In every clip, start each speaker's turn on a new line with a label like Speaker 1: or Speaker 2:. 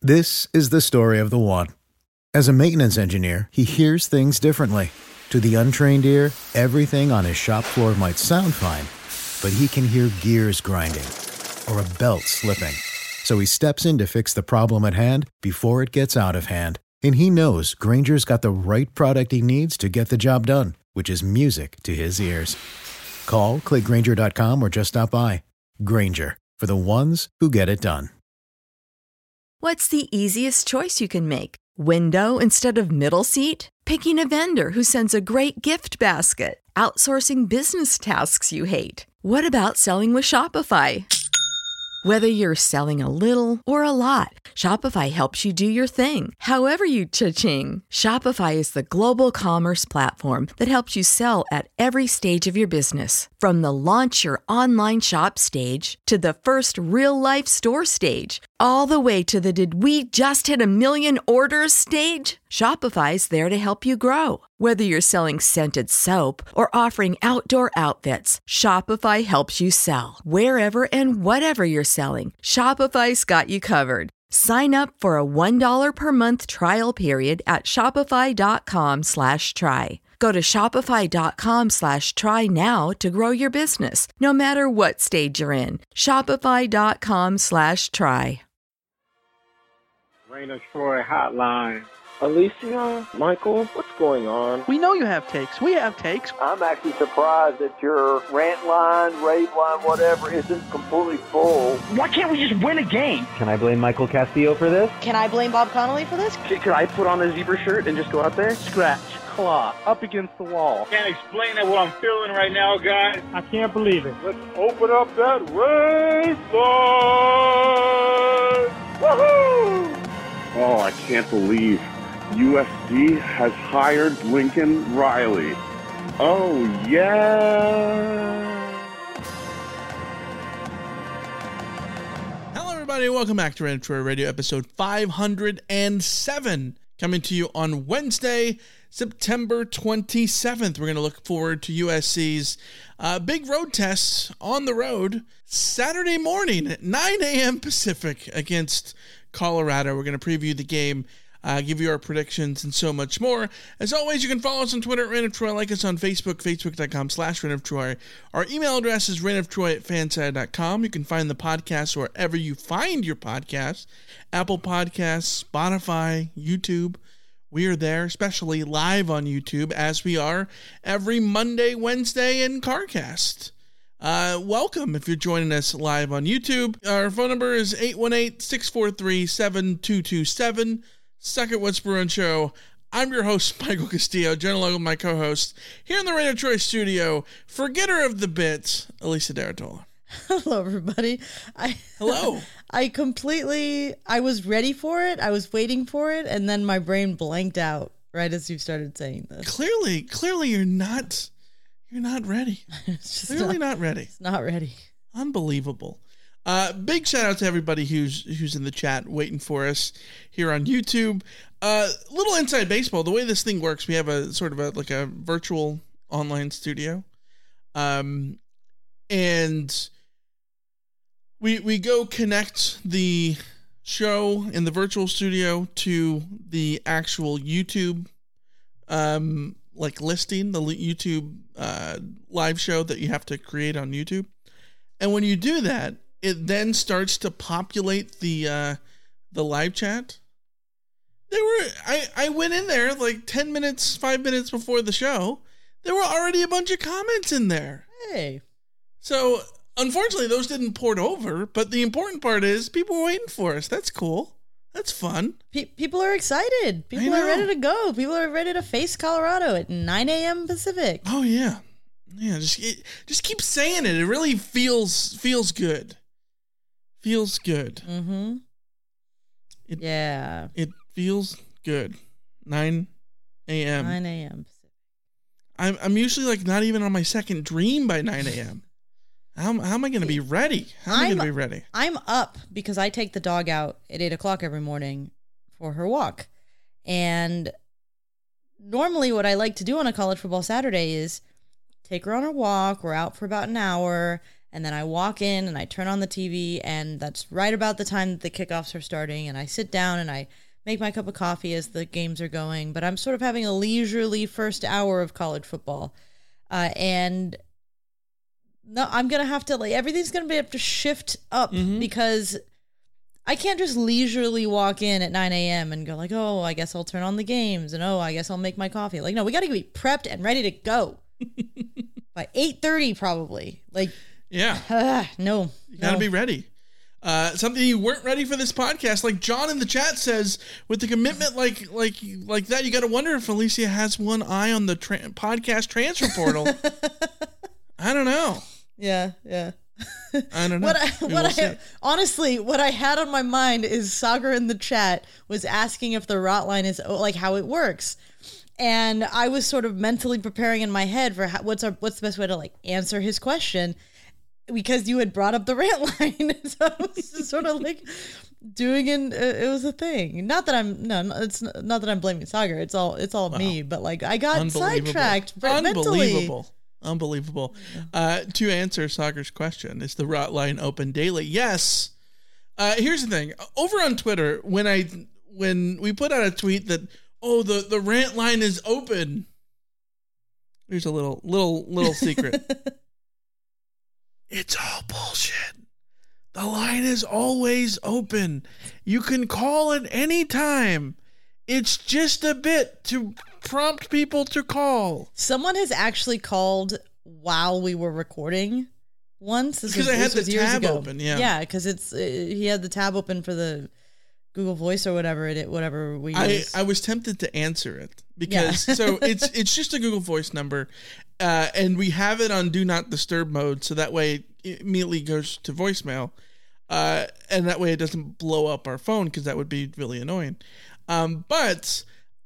Speaker 1: This is the story of the one. As a maintenance engineer, he hears things differently. To the untrained ear, everything on his shop floor might sound fine, but he can hear gears grinding or a belt slipping. So he steps in to fix the problem at hand before it gets out of hand. And he knows Grainger's got the right product he needs to get the job done, which is music to his ears. Call, click Grainger.com, or just stop by. Grainger, for the ones who get it done.
Speaker 2: What's the easiest choice you can make? Window instead of middle seat? Picking a vendor who sends a great gift basket? Outsourcing business tasks you hate? What about selling with Shopify? Whether you're selling a little or a lot, Shopify helps you do your thing, however you cha-ching. Shopify is the global commerce platform that helps you sell at every stage of your business. From the launch your online shop stage to the first real-life store stage, all the way to the did we just hit a million orders stage. Shopify's there to help you grow. Whether you're selling scented soap or offering outdoor outfits, Shopify helps you sell. Wherever and whatever you're selling, Shopify's got you covered. Sign up for a $1 per month trial period at shopify.com/try. Go to shopify.com/try now to grow your business, no matter what stage you're in. Shopify.com/try.
Speaker 3: Rain of Troy hotline.
Speaker 4: Alicia, Michael, what's going on?
Speaker 5: We know you have takes. We have takes.
Speaker 4: I'm actually surprised that your rant line, rave line, whatever, isn't completely full.
Speaker 5: Why can't we just win a game?
Speaker 6: Can I blame Michael Castillo for this?
Speaker 7: Can I blame Bob Connolly for this?
Speaker 4: Could I put on a zebra shirt and just go out there?
Speaker 5: Scratch, claw, up against the wall.
Speaker 3: Can't explain what I'm feeling right now, guys.
Speaker 8: I can't believe it.
Speaker 3: Let's open up that rave line! Woohoo!
Speaker 9: Oh, I can't believe USC has hired Lincoln Riley. Oh, yeah.
Speaker 10: Hello, everybody. Welcome back to Rain of Troy Radio, episode 507. Coming to you on Wednesday, September 27th. We're going to look forward to USC's big road tests on the road Saturday morning at 9 a.m. Pacific against Colorado. We're going to preview the game, give you our predictions, and so much more. As always, you can follow us on Twitter at Rain of Troy, like us on Facebook, facebook.com/Rain of Troy. Our email address is rainoftroy@fanside.com. You can find the podcast wherever you find your podcasts, Apple Podcasts, Spotify, YouTube. We are there, especially live on YouTube, as we are every Monday, Wednesday, and CarCast. Welcome if you're joining us live on YouTube. Our phone number is 818-643-7227. Second Whisper and Show. I'm your host, Michael Castillo, general of my co-host here in the Rain of Troy studio, forgetter of the bit, Alicia D'Artola.
Speaker 7: Hello, everybody.
Speaker 10: Hello.
Speaker 7: I was ready for it. I was waiting for it, and then my brain blanked out right as you started saying this.
Speaker 10: Clearly you're not ready.
Speaker 7: It's just
Speaker 10: not ready.
Speaker 7: It's not ready.
Speaker 10: Unbelievable. Big shout out to everybody who's in the chat waiting for us here on YouTube. Little inside baseball. The way this thing works, we have a sort of a virtual online studio. And we go connect the show in the virtual studio to the actual YouTube listing, the YouTube live show that you have to create on YouTube. And when you do that, it then starts to populate the live chat. I went in there like 5 minutes before the show. There were already a bunch of comments in there.
Speaker 7: Hey.
Speaker 10: So unfortunately those didn't port over, but the important part is people were waiting for us. That's cool. That's fun.
Speaker 7: People are excited. People are ready to go. People are ready to face Colorado at 9 a.m. Pacific.
Speaker 10: Oh yeah. Yeah, just keep saying it. It really feels good. Feels good.
Speaker 7: Mm-hmm.
Speaker 10: It feels good. 9 a.m.
Speaker 7: 9 a.m.
Speaker 10: I'm usually like not even on my second dream by 9 a.m. How am I going to be ready?
Speaker 7: I'm up because I take the dog out at 8 o'clock every morning for her walk. And normally what I like to do on a college football Saturday is take her on her walk. We're out for about an hour. And then I walk in and I turn on the TV, and that's right about the time that the kickoffs are starting. And I sit down and I make my cup of coffee as the games are going. But I'm sort of having a leisurely first hour of college football. And no, I'm going to have to, everything's going to have to shift up because I can't just leisurely walk in at 9 a.m. and go oh, I guess I'll turn on the games. And, I guess I'll make my coffee. No, we got to be prepped and ready to go by 8:30 probably.
Speaker 10: Yeah.
Speaker 7: No.
Speaker 10: You got to be ready. Something you weren't ready for this podcast. Like John in the chat says, with the commitment like that, you got to wonder if Alicia has one eye on the podcast transfer portal. I don't know.
Speaker 7: Yeah.
Speaker 10: I don't know.
Speaker 7: Honestly, what I had on my mind is Sagar in the chat was asking if the Rotline is how it works. And I was sort of mentally preparing in my head for what's the best way to answer his question. Because you had brought up the rant line, so I was just sort of doing it was a thing. Not that it's not that I'm blaming Sagar. It's all me. But I got sidetracked mentally.
Speaker 10: Unbelievable. To answer Sagar's question, is the rot line open daily? Yes. Here's the thing. Over on Twitter, when we put out a tweet that the rant line is open. Here's a little secret. It's all bullshit. The line is always open. You can call at any time. It's just a bit to prompt people to call.
Speaker 7: Someone has actually called while we were recording once.
Speaker 10: Because I had the tab open, yeah.
Speaker 7: Yeah, because he had the tab open for the Google Voice or whatever we use.
Speaker 10: I was tempted to answer it because so it's just a Google Voice number. And we have it on Do Not Disturb mode, so that way it immediately goes to voicemail. And that way it doesn't blow up our phone, because that would be really annoying. But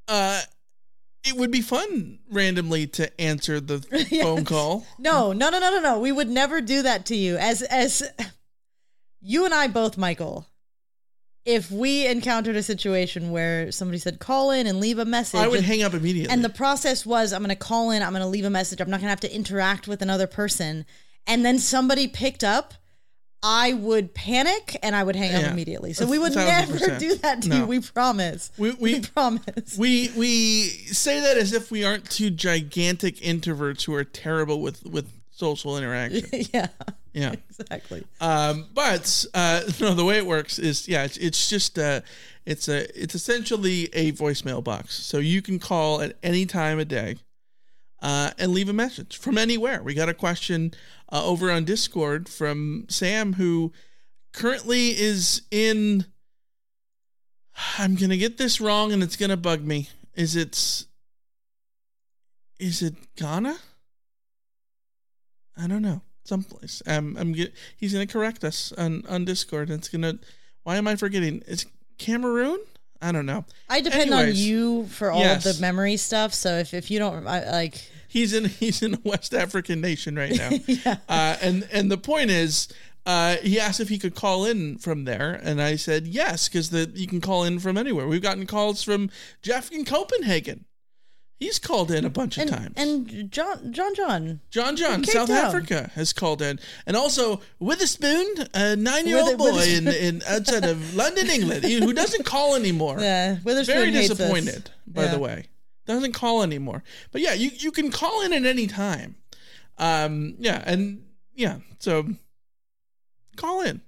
Speaker 10: it would be fun randomly to answer the phone call.
Speaker 7: No. We would never do that to you. As you and I both, Michael, if we encountered a situation where somebody said, call in and leave a message.
Speaker 10: I would hang up immediately.
Speaker 7: And the process was, I'm going to call in, I'm going to leave a message. I'm not going to have to interact with another person. And then somebody picked up, I would panic and I would hang up immediately. So we would
Speaker 10: 1,000%.
Speaker 7: Never do that to you. We promise.
Speaker 10: We
Speaker 7: promise.
Speaker 10: We say that as if we aren't two gigantic introverts who are terrible with social interaction. Yeah,
Speaker 7: exactly.
Speaker 10: But no, the way it works is, it's just it's essentially a voicemail box, so you can call at any time of day and leave a message from anywhere. We got a question over on Discord from Sam, who currently is in, I'm gonna get this wrong and it's gonna bug me. Is it Ghana? I don't know. Someplace. He's gonna correct us on Discord. It's gonna. Why am I forgetting? It's Cameroon? I don't know.
Speaker 7: I depend on you for all of the memory stuff. So if you don't
Speaker 10: he's in a West African nation right now. And the point is, he asked if he could call in from there, and I said yes, because you can call in from anywhere. We've gotten calls from Jeff in Copenhagen. He's called in a bunch of times.
Speaker 7: And John,
Speaker 10: South Africa has called in. And also Witherspoon, a 9-year-old boy in outside of London, England, who doesn't call anymore.
Speaker 7: Yeah, Witherspoon
Speaker 10: very
Speaker 7: hates
Speaker 10: disappointed, by the way. Doesn't call anymore. But yeah, you can call in at any time. So call in.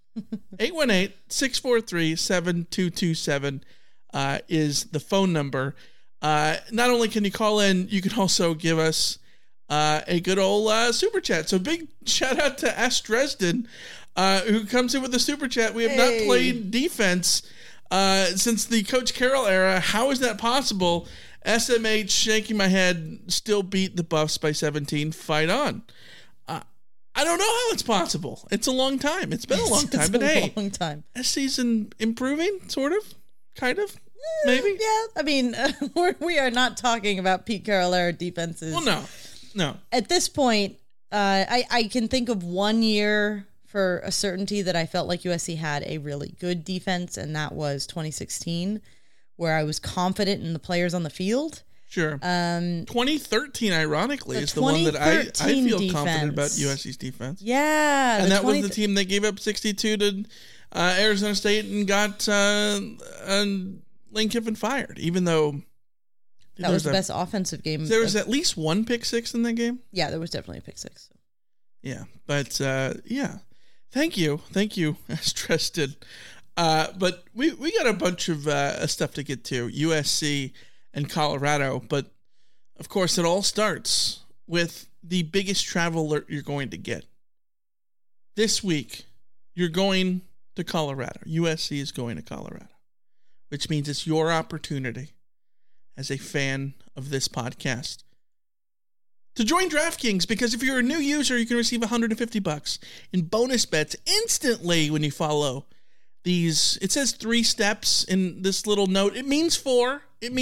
Speaker 10: 818-643-7227 is the phone number. Not only can you call in, you can also give us a good old super chat. So big shout out to S. Dresden, who comes in with a super chat. We have not played defense since the Coach Carroll era. How is that possible? SMH, shaking my head, still beat the Buffs by 17. Fight on. I don't know how it's possible. It's a long time. It's been a long time, but hey,
Speaker 7: long time.
Speaker 10: SC's improving, sort of, kind of. Maybe.
Speaker 7: Yeah, I mean, we are not talking about Pete Carroll era defenses.
Speaker 10: Well, no. At
Speaker 7: this point, I can think of 1 year for a certainty that I felt like USC had a really good defense, and that was 2016, where I was confident in the players on the field.
Speaker 10: Sure. 2013, ironically, is the one that I feel confident about USC's defense.
Speaker 7: Yeah.
Speaker 10: And that was the team that gave up 62 to Arizona State and got Lane Kiffin fired, even though...
Speaker 7: That was the best offensive game.
Speaker 10: There was at least one pick six in that game?
Speaker 7: Yeah, there was definitely a pick six.
Speaker 10: Yeah, but yeah. Thank you, as Tristan. But we got a bunch of stuff to get to, USC and Colorado. But, of course, it all starts with the biggest travel alert you're going to get. This week, you're going to Colorado. USC is going to Colorado, which means it's your opportunity as a fan of this podcast to join DraftKings, because if you're a new user, you can receive $150 in bonus bets instantly when you follow these. It says 3 steps in this little note. It means 4.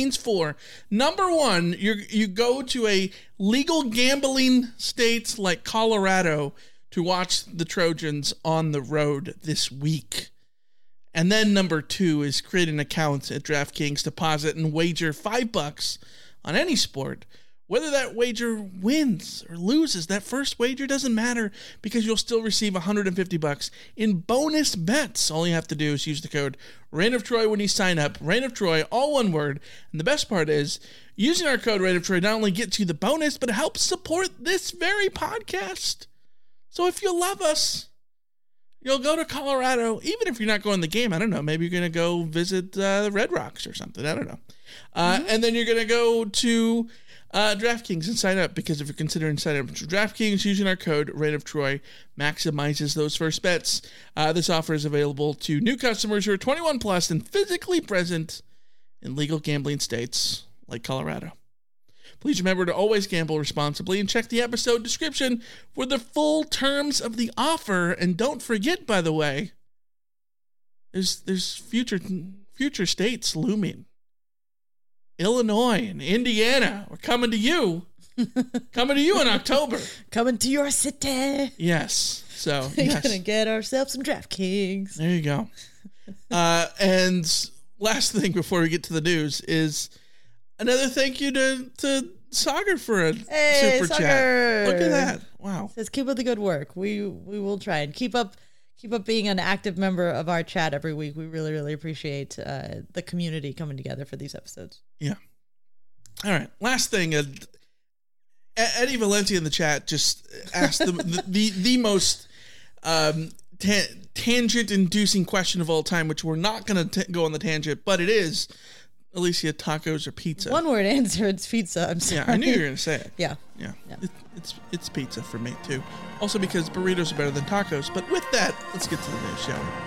Speaker 10: Number 1, you go to a legal gambling state like Colorado to watch the Trojans on the road this week. And then number 2 is create an account at DraftKings, deposit and wager $5 on any sport. Whether that wager wins or loses, that first wager doesn't matter, because you'll still receive $150 in bonus bets. All you have to do is use the code Reign of Troy when you sign up. Reign of Troy, all one word. And the best part is, using our code Reign of Troy not only gets you the bonus, but it helps support this very podcast. So if you love us, you'll go to Colorado, even if you're not going to the game. I don't know. Maybe you're going to go visit the Red Rocks or something. I don't know. And then you're going to go to DraftKings and sign up, because if you're considering signing up to DraftKings, using our code Reign of Troy maximizes those first bets. This offer is available to new customers who are 21 plus and physically present in legal gambling states like Colorado. Please remember to always gamble responsibly and check the episode description for the full terms of the offer. And don't forget, by the way, there's future states looming. Illinois and Indiana, we're coming to you. Coming to you in October.
Speaker 7: Coming to your city.
Speaker 10: Yes. So,
Speaker 7: We're
Speaker 10: yes.
Speaker 7: going to get ourselves some DraftKings.
Speaker 10: There you go. And last thing before we get to the news is another thank you to Sagar for a super
Speaker 7: Sagar.
Speaker 10: chat. Look at that. Wow.
Speaker 7: Says keep up the good work. We will try and keep up being an active member of our chat every week. We really, really appreciate the community coming together for these episodes.
Speaker 10: Yeah. All right. Last thing, Eddie Valenti in the chat just asked the most tangent-inducing question of all time, which we're not going to go on the tangent, but it is, Alicia, tacos or pizza?
Speaker 7: One word answer, it's pizza. I'm sorry.
Speaker 10: Yeah, I knew you were going to say it.
Speaker 7: Yeah.
Speaker 10: It's pizza for me, too. Also because burritos are better than tacos. But with that, let's get to the news, shall we?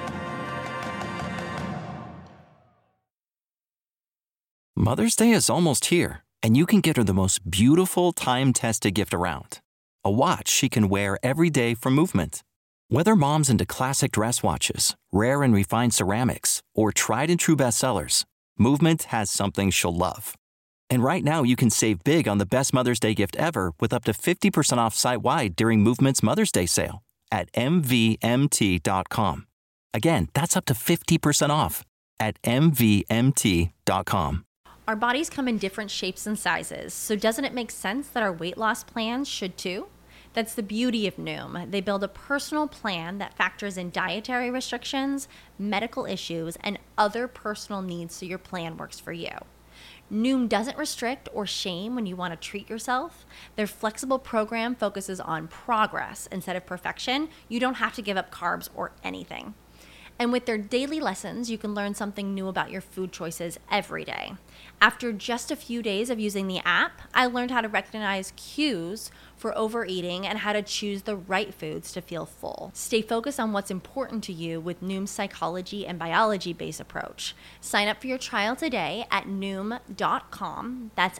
Speaker 8: Mother's Day is almost here, and you can get her the most beautiful time-tested gift around. A watch she can wear every day from Movement. Whether mom's into classic dress watches, rare and refined ceramics, or tried-and-true bestsellers, Movement has something she'll love. And right now, you can save big on the best Mother's Day gift ever with up to 50% off site-wide during Movement's Mother's Day sale at MVMT.com. Again, that's up to 50% off at MVMT.com.
Speaker 11: Our bodies come in different shapes and sizes, so doesn't it make sense that our weight loss plans should too? That's the beauty of Noom. They build a personal plan that factors in dietary restrictions, medical issues, and other personal needs so your plan works for you. Noom doesn't restrict or shame when you want to treat yourself. Their flexible program focuses on progress instead of perfection. You don't have to give up carbs or anything. And with their daily lessons, you can learn something new about your food choices every day. After just a few days of using the app, I learned how to recognize cues for overeating and how to choose the right foods to feel full. Stay focused on what's important to you with Noom's psychology and biology-based approach. Sign up for your trial today at Noom.com. That's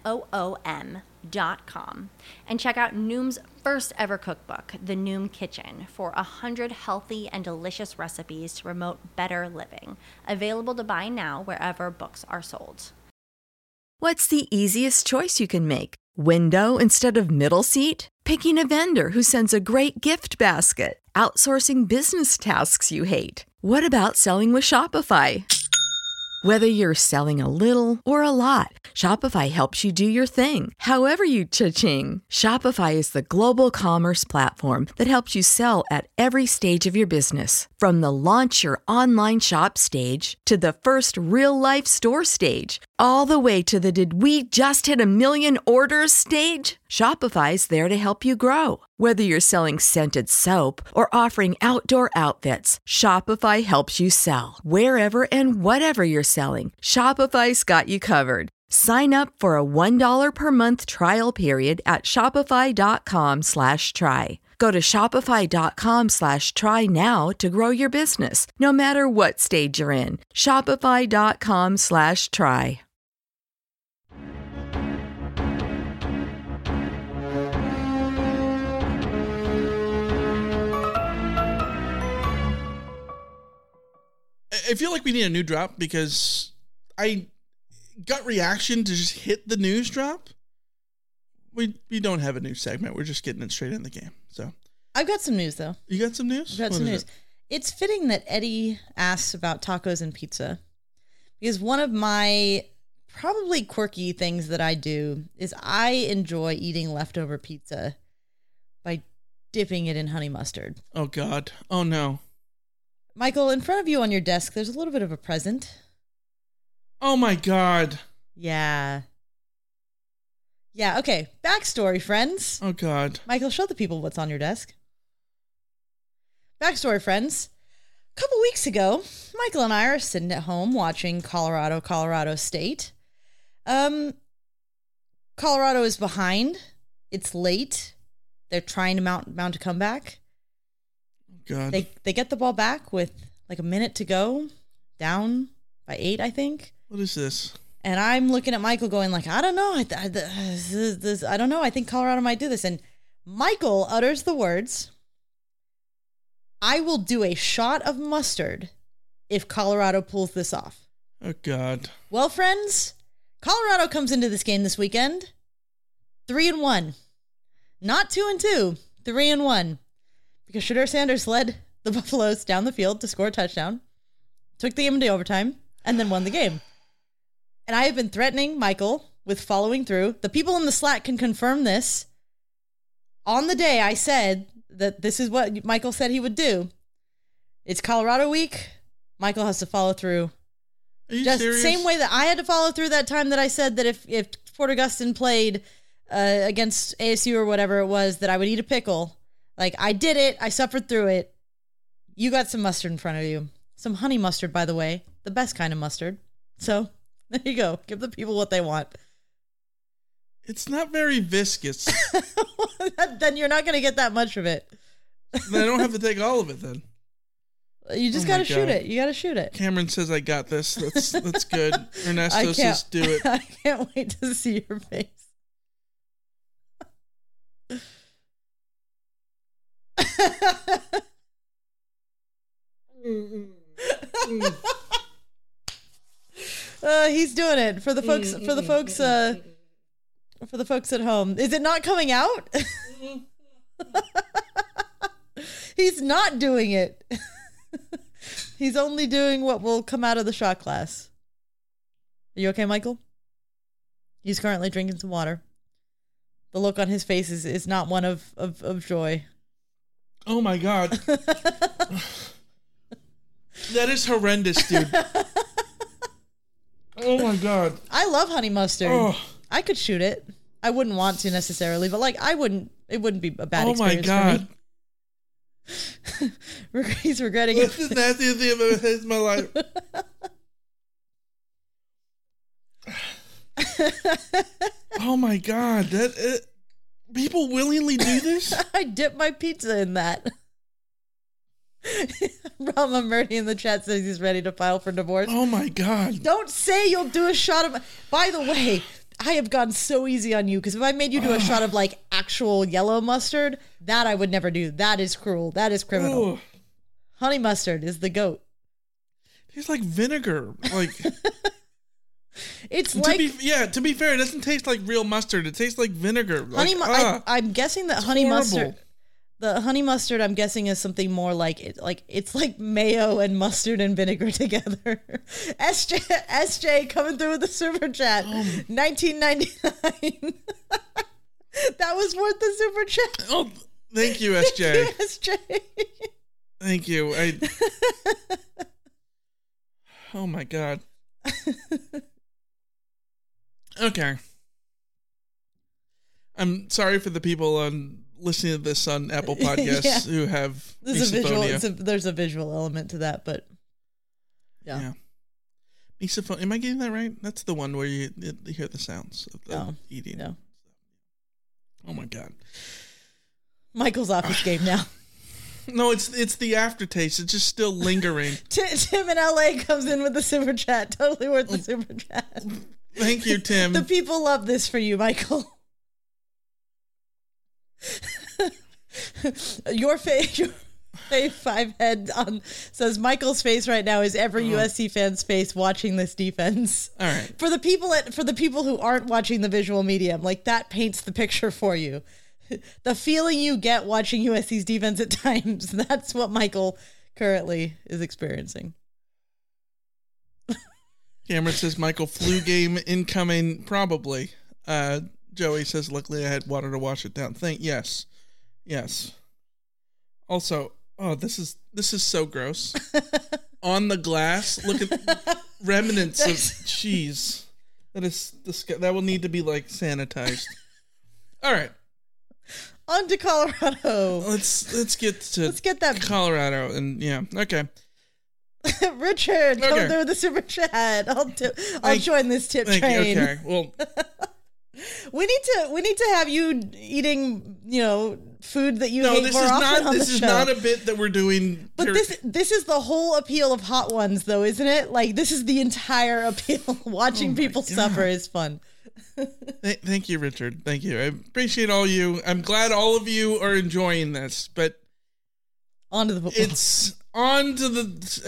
Speaker 11: NOOM.com. And check out Noom's first ever cookbook, The Noom Kitchen, for 100 healthy and delicious recipes to promote better living. Available to buy now wherever books are sold.
Speaker 2: What's the easiest choice you can make? Window instead of middle seat? Picking a vendor who sends a great gift basket? Outsourcing business tasks you hate? What about selling with Shopify? Whether you're selling a little or a lot, Shopify helps you do your thing, however you cha-ching. Shopify is the global commerce platform that helps you sell at every stage of your business. From the launch your online shop stage to the first real-life store stage, all the way to the did we just hit 1 million orders stage. Shopify's there to help you grow. Whether you're selling scented soap or offering outdoor outfits, Shopify helps you sell. Wherever and whatever you're selling, Shopify's got you covered. Sign up for a $1 per month trial period at shopify.com/try. Go to shopify.com/try now to grow your business, no matter what stage you're in. Shopify.com/try.
Speaker 10: I feel like we need a new drop because I gut reaction to just hit the news drop. We don't have a new segment. We're just getting it straight in the game. So
Speaker 7: I've got some news though.
Speaker 10: You got some news?
Speaker 7: I've got some news. It's fitting that Eddie asks about tacos and pizza because one of my probably quirky things that I do is I enjoy eating leftover pizza by dipping it in honey mustard.
Speaker 10: Oh God. Oh no.
Speaker 7: Michael, in front of you on your desk, there's a little bit of a present.
Speaker 10: Oh my God.
Speaker 7: Yeah. Yeah, okay. Backstory, friends.
Speaker 10: Oh God.
Speaker 7: Michael, show the people what's on your desk. Backstory, friends. A couple weeks ago, Michael and I are sitting at home watching Colorado State. Colorado is behind. It's late. They're trying to mount a comeback.
Speaker 10: God.
Speaker 7: They get the ball back with like a minute to go, down by 8, I think.
Speaker 10: What is this?
Speaker 7: And I'm looking at Michael going like, I don't know. I don't know. I think Colorado might do this. And Michael utters the words, I will do a shot of mustard if Colorado pulls this off.
Speaker 10: Oh, God.
Speaker 7: Well, friends, Colorado comes into this game this weekend 3-1. Not 2-2, 3-1. Because Shedeur Sanders led the Buffaloes down the field to score a touchdown, took the game into overtime, and then won the game. And I have been threatening Michael with following through. The people in the Slack can confirm this. On the day I said that this is what Michael said he would do. It's Colorado week. Michael has to follow through.
Speaker 10: Are you
Speaker 7: just
Speaker 10: serious?
Speaker 7: Same way that I had to follow through that time that I said that if Fort Augustine played against ASU or whatever it was, that I would eat a pickle. Like, I did it. I suffered through it. You got some mustard in front of you. Some honey mustard, by the way. The best kind of mustard. So, there you go. Give the people what they want.
Speaker 10: It's not very viscous.
Speaker 7: Then you're not going to get that much of it.
Speaker 10: Then I don't have to take all of it then.
Speaker 7: You just got to shoot it. You got to shoot it.
Speaker 10: Cameron says I got this. That's good. Ernesto says do it.
Speaker 7: I can't wait to see your face. He's doing it for the folks. For the folks at home. Is it not coming out? He's not doing it. He's only doing what will come out of the shot glass. Are you okay, Michael? He's currently drinking some water. The look on his face is not one of joy.
Speaker 10: Oh my God. That is horrendous, dude. Oh my God.
Speaker 7: I love honey mustard. Oh. I could shoot it. I wouldn't want to necessarily, but like it wouldn't be a bad experience for me. Oh my God. He's regretting it.
Speaker 10: That's the nastiest thing I've ever had in my life. Oh my God. People willingly do this?
Speaker 7: I dip my pizza in that. Rama Murdy in the chat says he's ready to file for divorce.
Speaker 10: Oh my God.
Speaker 7: Don't say you'll do a shot of... By the way, I have gone so easy on you because if I made you do a shot of like actual yellow mustard, that I would never do. That is cruel. That is criminal. Ooh. Honey mustard is the goat.
Speaker 10: Tastes like vinegar. Like...
Speaker 7: It's like...
Speaker 10: To be fair, it doesn't taste like real mustard. It tastes like vinegar.
Speaker 7: I'm guessing that honey mustard... The honey mustard, I'm guessing, is something more like it's like mayo and mustard and vinegar together. SJ coming through with the super chat. $19.99. That was worth the super chat.
Speaker 10: Oh, thank you, SJ. Thank you. Oh my God. Okay. I'm sorry for the people listening to this on Apple Podcasts who have misophonia.
Speaker 7: There's a visual element to that, but yeah.
Speaker 10: Misophonia. Am I getting that right? That's the one where you hear the sounds of the eating.
Speaker 7: No.
Speaker 10: Oh my God.
Speaker 7: Michael's off his game now.
Speaker 10: No, it's the aftertaste. It's just still lingering.
Speaker 7: Tim in LA comes in with the super chat. Totally worth the super chat.
Speaker 10: Thank you, Tim.
Speaker 7: The people love this for you, Michael. Your five head on says Michael's face right now is every USC fan's face watching this defense.
Speaker 10: All right.
Speaker 7: For the people who aren't watching the visual medium, like that paints the picture for you. The feeling you get watching USC's defense at times, that's what Michael currently is experiencing.
Speaker 10: Cameron says Michael flu game incoming probably. Joey says luckily I had water to wash it down. Yes. Also, this is so gross. On the glass, look at remnants of cheese. That will need to be like sanitized. All right.
Speaker 7: On to Colorado.
Speaker 10: Let's get that Colorado and okay.
Speaker 7: Richard, come through the super chat. I'll join this tip train.
Speaker 10: You. Okay, well,
Speaker 7: we need to have you eating, food that you hate more often on the show.
Speaker 10: This is not a bit that we're doing.
Speaker 7: But this is the whole appeal of Hot Ones, though, isn't it? Like this is the entire appeal. Watching people suffer is fun.
Speaker 10: Thank you, Richard. Thank you. I appreciate all you. I'm glad all of you are enjoying this, but
Speaker 7: on to the football.
Speaker 10: It's on to the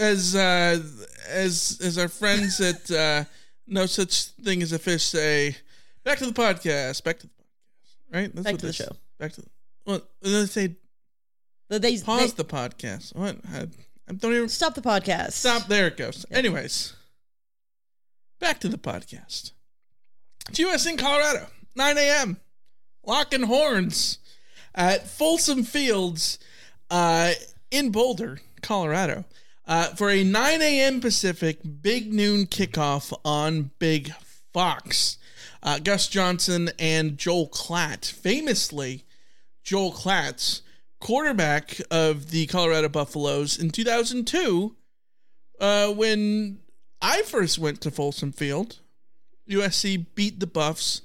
Speaker 10: as our friends at No Such Thing as a Fish say. Back to the podcast. Right? That's
Speaker 7: back to the show.
Speaker 10: Back to they say. Pause the podcast. What? I don't even
Speaker 7: stop the podcast.
Speaker 10: Stop. There it goes. Yep. Anyways, back to the podcast. It's USC Colorado, 9 a.m. Locking horns at Folsom Fields in Boulder, Colorado, for a 9 a.m. Pacific big noon kickoff on Big Fox. Gus Johnson and Joel Klatt, famously Joel Klatt, quarterback of the Colorado Buffaloes in 2002, when I first went to Folsom Field. USC beat the Buffs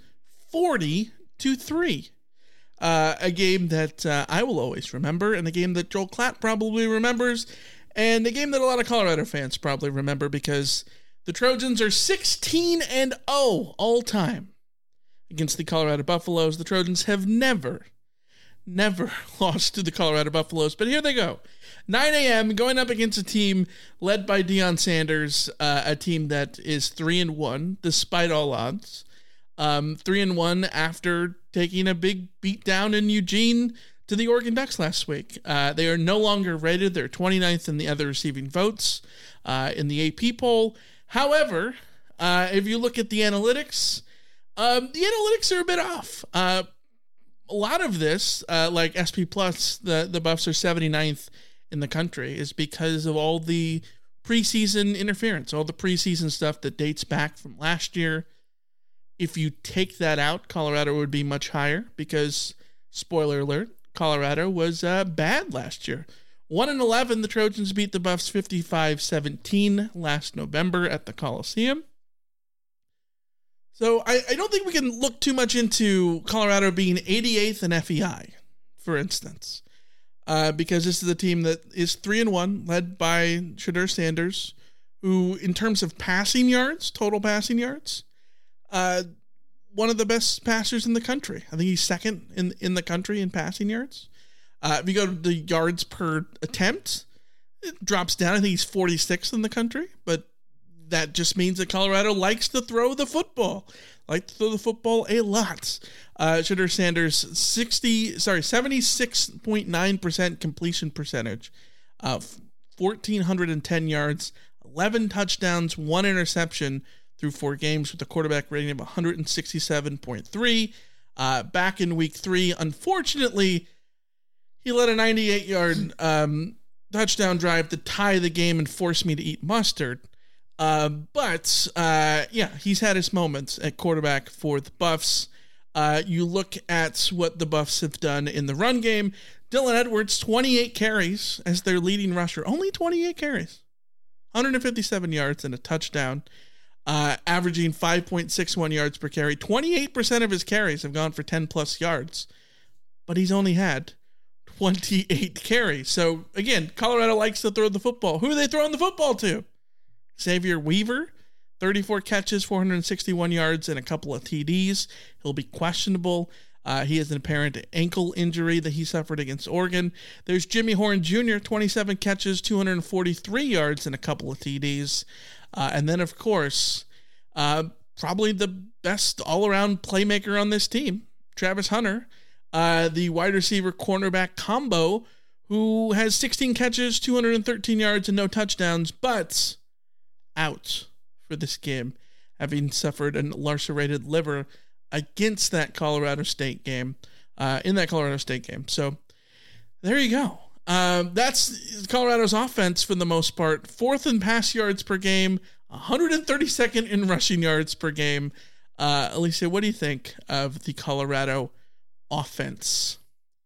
Speaker 10: 40-3. A game that I will always remember, and a game that Joel Klatt probably remembers, and a game that a lot of Colorado fans probably remember because the Trojans are 16-0 all time against the Colorado Buffaloes. The Trojans have never lost to the Colorado Buffaloes, but here they go. 9 a.m. going up against a team led by Deion Sanders, a team that is 3-1 despite all odds. 3-1 after taking a big beat down in Eugene to the Oregon Ducks last week. They are no longer rated. They're 29th in the other receiving votes in the AP poll. However, if you look at the analytics are a bit off. A lot of this, like SP Plus, the Buffs are 79th in the country, is because of all the preseason interference, all the preseason stuff that dates back from last year. If you take that out, Colorado would be much higher because, spoiler alert, Colorado was bad last year. 1-11, the Trojans beat the Buffs 55-17 last November at the Coliseum. So I don't think we can look too much into Colorado being 88th in FEI, for instance, because this is a team that is 3-1, led by Shedeur Sanders, who, in terms of passing yards, total passing yards, one of the best passers in the country. I think he's second in the country in passing yards. If you go to the yards per attempt, it drops down. I think he's 46th in the country, but that just means that Colorado likes to throw the football. Like to throw the football a lot. Shedeur Sanders, 76.9% completion percentage, 1,410 yards, 11 touchdowns, 1 interception through 4 games with a quarterback rating of 167.3. Back in week 3, unfortunately, he led a 98-yard touchdown drive to tie the game and force me to eat mustard. But he's had his moments at quarterback for the Buffs. You look at what the Buffs have done in the run game. Dylan Edwards, 28 carries as their leading rusher. Only 28 carries. 157 yards and a touchdown. Averaging 5.61 yards per carry. 28% of his carries have gone for 10-plus yards. But he's only had 28 carries. So, again, Colorado likes to throw the football. Who are they throwing the football to? Xavier Weaver, 34 catches, 461 yards, and a couple of TDs. He'll be questionable. He has an apparent ankle injury that he suffered against Oregon. There's Jimmy Horn Jr., 27 catches, 243 yards, and a couple of TDs. And then, of course, probably the best all-around playmaker on this team, Travis Hunter, the wide receiver cornerback combo, who has 16 catches, 213 yards, and no touchdowns, but out for this game, having suffered a lacerated liver against that Colorado State game, in that Colorado State game. So there you go. That's Colorado's offense for the most part. 4th in pass yards per game, 132nd in rushing yards per game. Alicia, what do you think of the Colorado offense?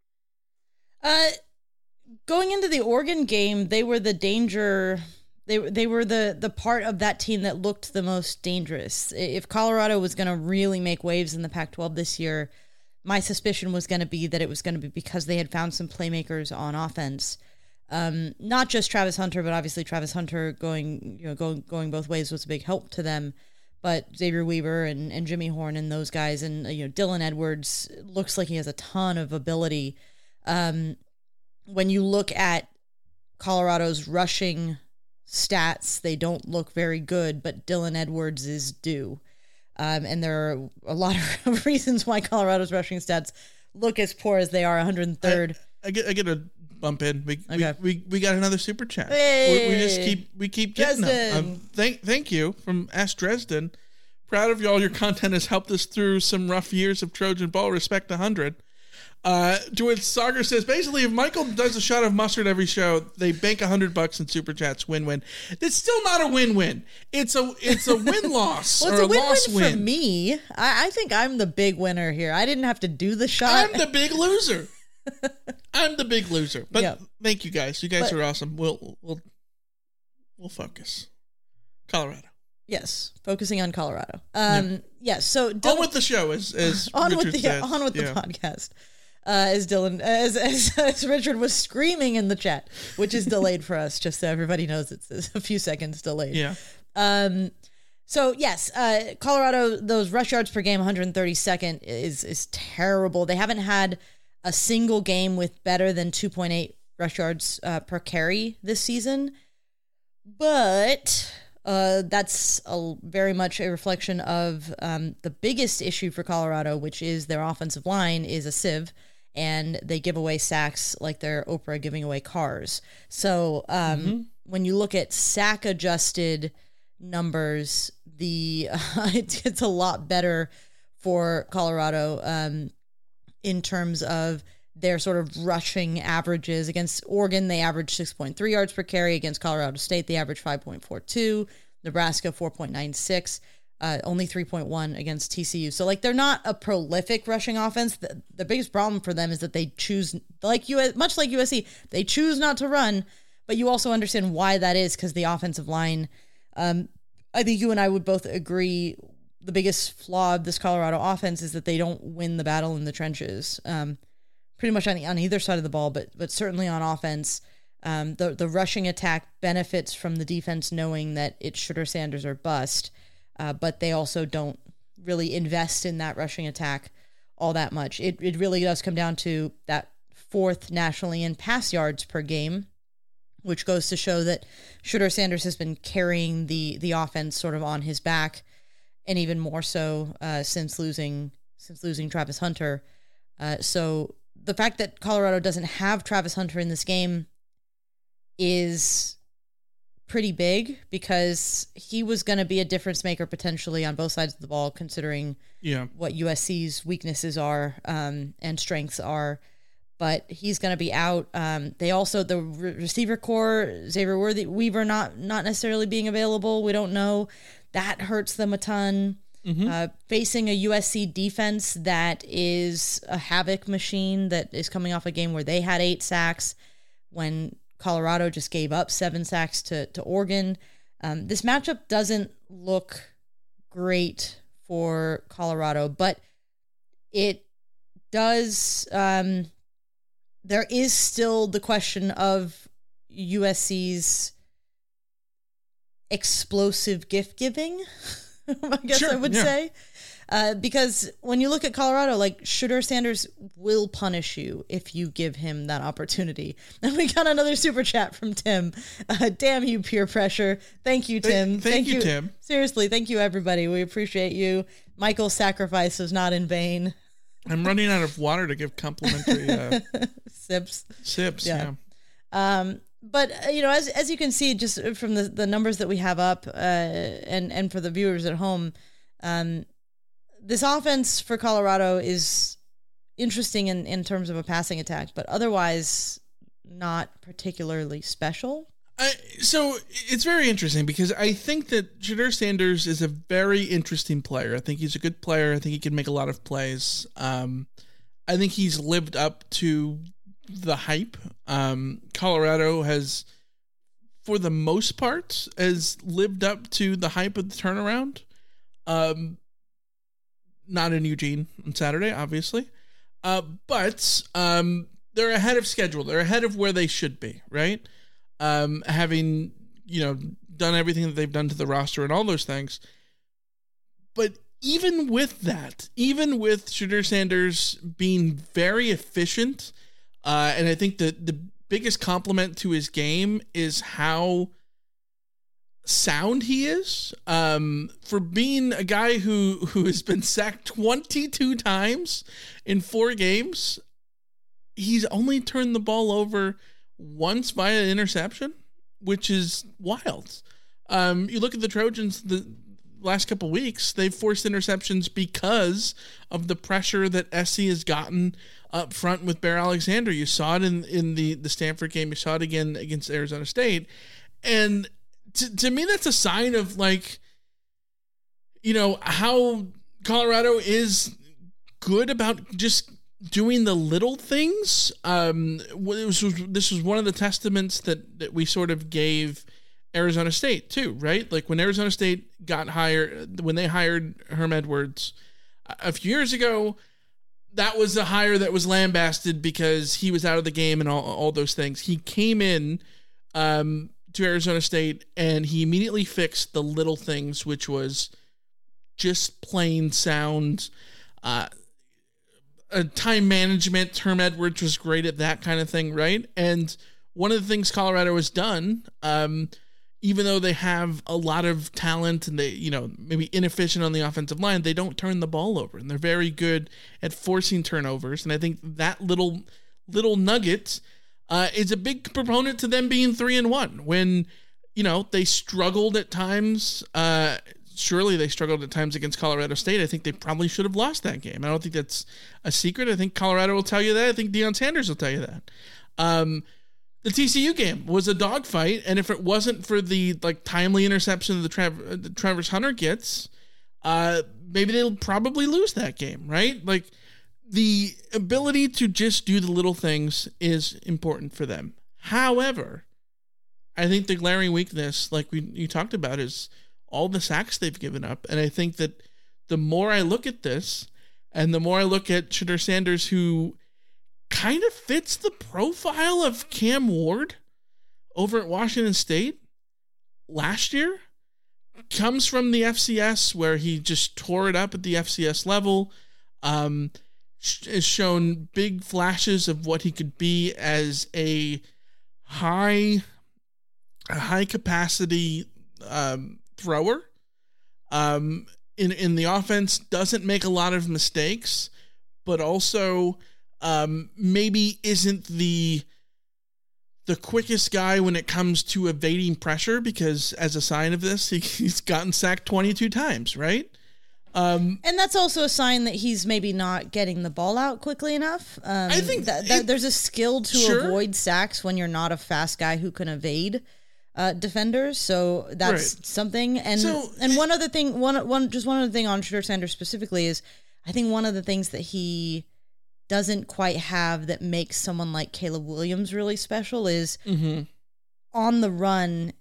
Speaker 7: Going into the Oregon game, they were the danger. They were the part of that team that looked the most dangerous. If Colorado was going to really make waves in the Pac-12 this year, my suspicion was going to be that it was going to be because they had found some playmakers on offense. Not just Travis Hunter, but obviously Travis Hunter going both ways was a big help to them. But Xavier Weaver and Jimmy Horn and those guys, and Dylan Edwards looks like he has a ton of ability. When you look at Colorado's rushing stats, they don't look very good, but Dylan Edwards is due. And there are a lot of reasons why Colorado's rushing stats look as poor as they are. 103rd. I get
Speaker 10: a bump in. We got another super chat.
Speaker 7: Hey,
Speaker 10: we keep getting them. Thank you from Ask Dresden. Proud of y'all. Your content has helped us through some rough years of Trojan Ball. Respect 100. To which Sagar says, basically, if Michael does a shot of mustard every show, they bank $100 in super chats. Win-win. It's still not a win-win. It's a win-loss
Speaker 7: well,
Speaker 10: or a
Speaker 7: win-win
Speaker 10: loss-win.
Speaker 7: For me, I think I'm the big winner here. I didn't have to do the shot.
Speaker 10: I'm the big loser. But thank you guys. You guys are awesome. We'll focus. Colorado.
Speaker 7: Yes, focusing on Colorado. Yes. So
Speaker 10: on with the show, as
Speaker 7: on
Speaker 10: Richard
Speaker 7: with
Speaker 10: says.
Speaker 7: On with the podcast. As Dylan, as Richard was screaming in the chat, which is delayed for us, just so everybody knows it's a few seconds delayed.
Speaker 10: Yeah.
Speaker 7: So yes, Colorado, those rush yards per game, 132nd is terrible. They haven't had a single game with better than 2.8 rush yards per carry this season, but that's very much a reflection of the biggest issue for Colorado, which is their offensive line is a sieve, and they give away sacks like they're Oprah giving away cars. So when you look at sack adjusted numbers, it's a lot better for Colorado in terms of their sort of rushing averages. Against Oregon, they averaged 6.3 yards per carry. Against Colorado State, they averaged 5.42. Nebraska, 4.96. Only 3.1 against TCU. So, they're not a prolific rushing offense. The biggest problem for them is that they choose, much like USC, they choose not to run, but you also understand why that is, because the offensive line, I think you and I would both agree, the biggest flaw of this Colorado offense is that they don't win the battle in the trenches. Pretty much on either side of the ball, but certainly on offense. The rushing attack benefits from the defense knowing that it's Shedeur Sanders or bust, but they also don't really invest in that rushing attack all that much. It really does come down to that 4th nationally in pass yards per game, which goes to show that Shedeur Sanders has been carrying the offense sort of on his back, and even more so since losing Travis Hunter. So the fact that Colorado doesn't have Travis Hunter in this game is pretty big, because he was going to be a difference maker potentially on both sides of the ball, considering what USC's weaknesses are and strengths are. But he's going to be out. They also, the receiver core, Xavier Weaver not necessarily being available. We don't know. That hurts them a ton. Facing a USC defense that is a havoc machine, that is coming off a game where they had 8 sacks when Colorado just gave up 7 sacks to Oregon. This matchup doesn't look great for Colorado, but it does. There is still the question of USC's explosive gift giving, I guess I would say. Because when you look at Colorado, like, Shedeur Sanders will punish you if you give him that opportunity. And we got another super chat from Tim. Damn you, peer pressure. Thank you, Tim.
Speaker 10: Thank you, Tim.
Speaker 7: Seriously, thank you, everybody. We appreciate you. Michael's sacrifice was not in vain.
Speaker 10: I'm running out of water to give complimentary
Speaker 7: sips.
Speaker 10: Yeah.
Speaker 7: But as you can see, just from the numbers that we have up, and for the viewers at home, this offense for Colorado is interesting in terms of a passing attack, but otherwise not particularly special.
Speaker 10: So it's very interesting, because I think that Shedeur Sanders is a very interesting player. I think he's a good player. I think he can make a lot of plays. I think he's lived up to the hype. Colorado has, for the most part, has lived up to the hype of the turnaround. Not in Eugene on Saturday, obviously. But they're ahead of schedule. They're ahead of where they should be, right? Having, done everything that they've done to the roster and all those things. But even with that, even with Shedeur Sanders being very efficient, and I think that the biggest compliment to his game is how sound he is, for being a guy who has been sacked 22 times in 4 games. He's only turned the ball over once via interception, which is wild. You look at the Trojans the last couple of weeks, they've forced interceptions because of the pressure that SC has gotten up front with Bear Alexander. You saw it in the Stanford game. You saw it again against Arizona State. And to me, that's a sign of, like, how Colorado is good about just doing the little things. This was one of the testaments that we sort of gave Arizona State too, right? Like, when Arizona State when they hired Herm Edwards a few years ago, that was a hire that was lambasted because he was out of the game and all those things. He came in to Arizona State and he immediately fixed the little things, which was just plain sound, time management. Herm Edwards was great at that kind of thing, right? And one of the things Colorado has done, even though they have a lot of talent and they, maybe inefficient on the offensive line, they don't turn the ball over, and they're very good at forcing turnovers. And I think that little nugget is a big proponent to them being 3-1 when, they struggled at times. Surely they struggled at times against Colorado State. I think they probably should have lost that game. I don't think that's a secret. I think Colorado will tell you that. I think Deion Sanders will tell you that. The TCU game was a dogfight, and if it wasn't for the timely interception that Travis Hunter gets, maybe they'll probably lose that game, right? Like, the ability to just do the little things is important for them. However, I think the glaring weakness, like you talked about, is all the sacks they've given up. And I think that the more I look at this, and the more I look at Shedeur Sanders, who kind of fits the profile of Cam Ward over at Washington State last year, comes from the FCS where he just tore it up at the FCS level, has shown big flashes of what he could be as a high a high capacity thrower. In the offense, doesn't make a lot of mistakes, but also maybe isn't the quickest guy when it comes to evading pressure, because as a sign of this, he's gotten sacked 22 times, right?
Speaker 7: And that's also a sign that he's maybe not getting the ball out quickly enough.
Speaker 10: I think
Speaker 7: there's a skill to avoid sacks when you're not a fast guy who can evade defenders. So that's something. And one other thing, one other thing on Shedeur Sanders specifically is, I think one of the things that he doesn't quite have that makes someone like Caleb Williams really special is on the run.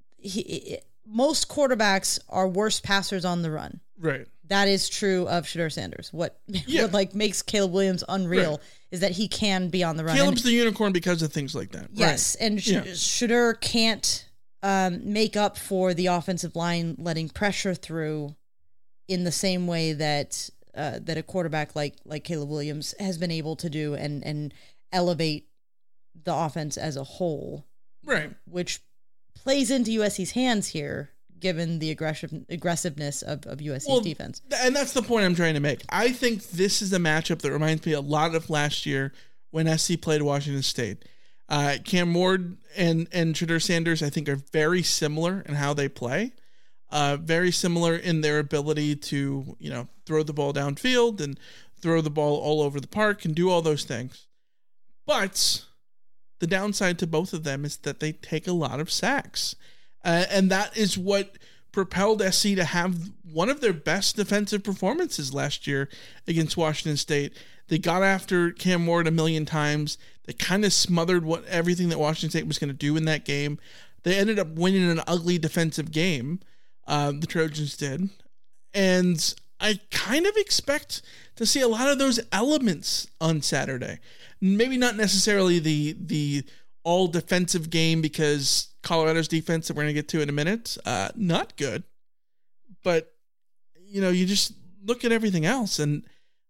Speaker 7: Most quarterbacks are worse passers on the run.
Speaker 10: Right.
Speaker 7: That is true of Shedeur Sanders. What makes Caleb Williams unreal is that he can be on the run.
Speaker 10: Caleb's the unicorn because of things like that.
Speaker 7: Yes, right. And Shedeur can't make up for the offensive line letting pressure through in the same way that a quarterback like Caleb Williams has been able to do and elevate the offense as a whole.
Speaker 10: Right.
Speaker 7: Which plays into USC's hands here, given the aggressiveness of USC's defense.
Speaker 10: And that's the point I'm trying to make. I think this is a matchup that reminds me a lot of last year when SC played Washington State. Cam Ward and Shedeur Sanders, I think, are very similar in how they play. Very similar in their ability to, throw the ball downfield and throw the ball all over the park and do all those things. But the downside to both of them is that they take a lot of sacks. And that is what propelled SC to have one of their best defensive performances last year against Washington State. They got after Cam Ward a million times. They kind of smothered everything that Washington State was going to do in that game. They ended up winning an ugly defensive game. The Trojans did. And I kind of expect to see a lot of those elements on Saturday. Maybe not necessarily the all defensive game, because Colorado's defense that we're going to get to in a minute, not good. But, you just look at everything else. And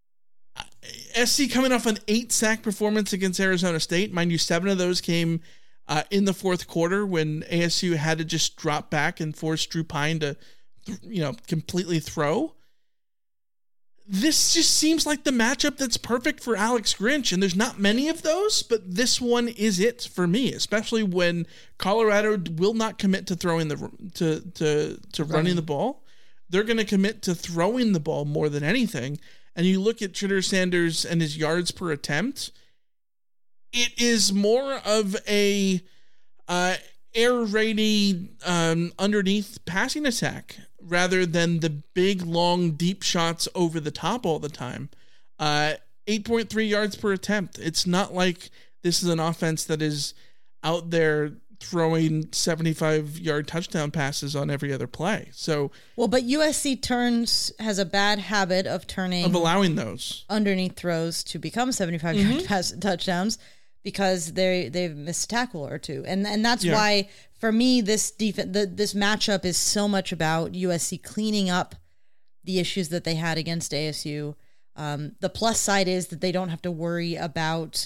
Speaker 10: SC coming off an 8-sack performance against Arizona State. Mind you, 7 of those came in the fourth quarter when ASU had to just drop back and force Drew Pine to, completely throw. This just seems like the matchup that's perfect for Alex Grinch, and there's not many of those, but this one is it for me, especially when Colorado will not commit to throwing running the ball. They're going to commit to throwing the ball more than anything. And you look at Shedeur Sanders and his yards per attempt, it is more of a air raid underneath passing attack rather than the big, long, deep shots over the top all the time. 8.3 yards per attempt. It's not like this is an offense that is out there throwing 75-yard touchdown passes on every other play. So,
Speaker 7: but USC has a bad habit of
Speaker 10: allowing those
Speaker 7: underneath throws to become 75-yard touchdowns, because they've missed a tackle or two, and that's why for me this this matchup is so much about USC cleaning up the issues that they had against ASU. The plus side is that they don't have to worry about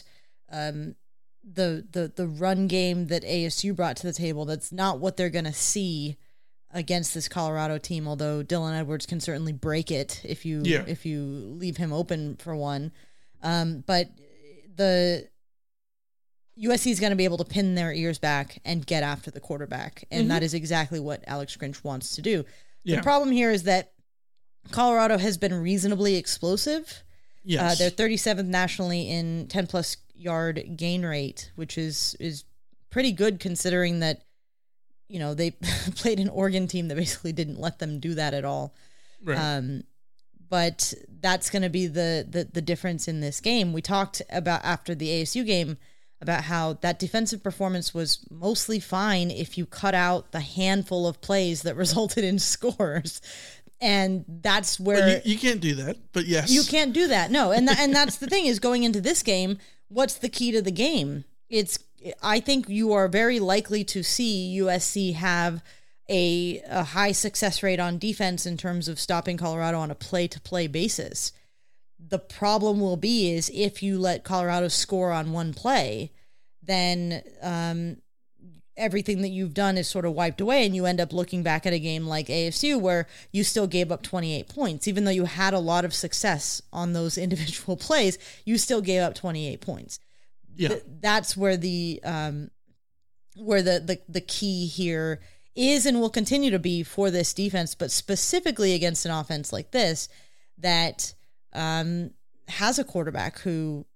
Speaker 7: the run game that ASU brought to the table. That's not what they're going to see against this Colorado team, although Dylan Edwards can certainly break it if you leave him open for one. But the USC is going to be able to pin their ears back and get after the quarterback, and that is exactly what Alex Grinch wants to do. The problem here is that Colorado has been reasonably explosive.
Speaker 10: Yes.
Speaker 7: They're 37th nationally in 10-plus yard gain rate, which is pretty good considering that, they played an Oregon team that basically didn't let them do that at all.
Speaker 10: Right.
Speaker 7: But that's going to be the difference in this game. We talked about after the ASU game about how that defensive performance was mostly fine if you cut out the handful of plays that resulted in scores. And that's where
Speaker 10: you can't do that, but yes,
Speaker 7: you can't do that. No. And that's the thing is, going into this game, what's the key to the game? I think you are very likely to see USC have a high success rate on defense in terms of stopping Colorado on a play-to-play basis. The problem will be is if you let Colorado score on one play, then everything that you've done is sort of wiped away, and you end up looking back at a game like ASU where you still gave up 28 points. Even though you had a lot of success on those individual plays, you still gave up 28 points.
Speaker 10: Yeah.
Speaker 7: That's where the key here is and will continue to be for this defense, but specifically against an offense like this that has a quarterback who,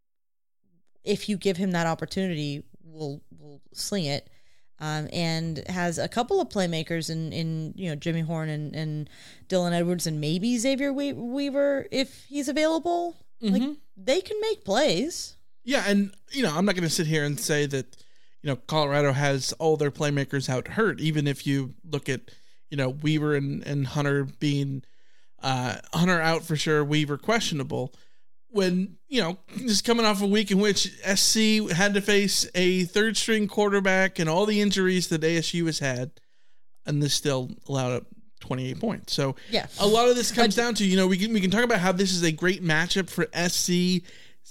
Speaker 7: if you give him that opportunity, will sling it, and has a couple of playmakers in Jimmy Horn and Dylan Edwards and maybe Xavier Weaver if he's available.
Speaker 10: Mm-hmm.
Speaker 7: Like, they can make plays.
Speaker 10: Yeah, and I'm not going to sit here and say that Colorado has all their playmakers out hurt, even if you look at Weaver and Hunter being Hunter out for sure, Weaver questionable. When, just coming off a week in which SC had to face a third string quarterback and all the injuries that ASU has had, and they still allowed up 28 points. So
Speaker 7: yeah,
Speaker 10: a lot of this comes down to, we can talk about how this is a great matchup for SC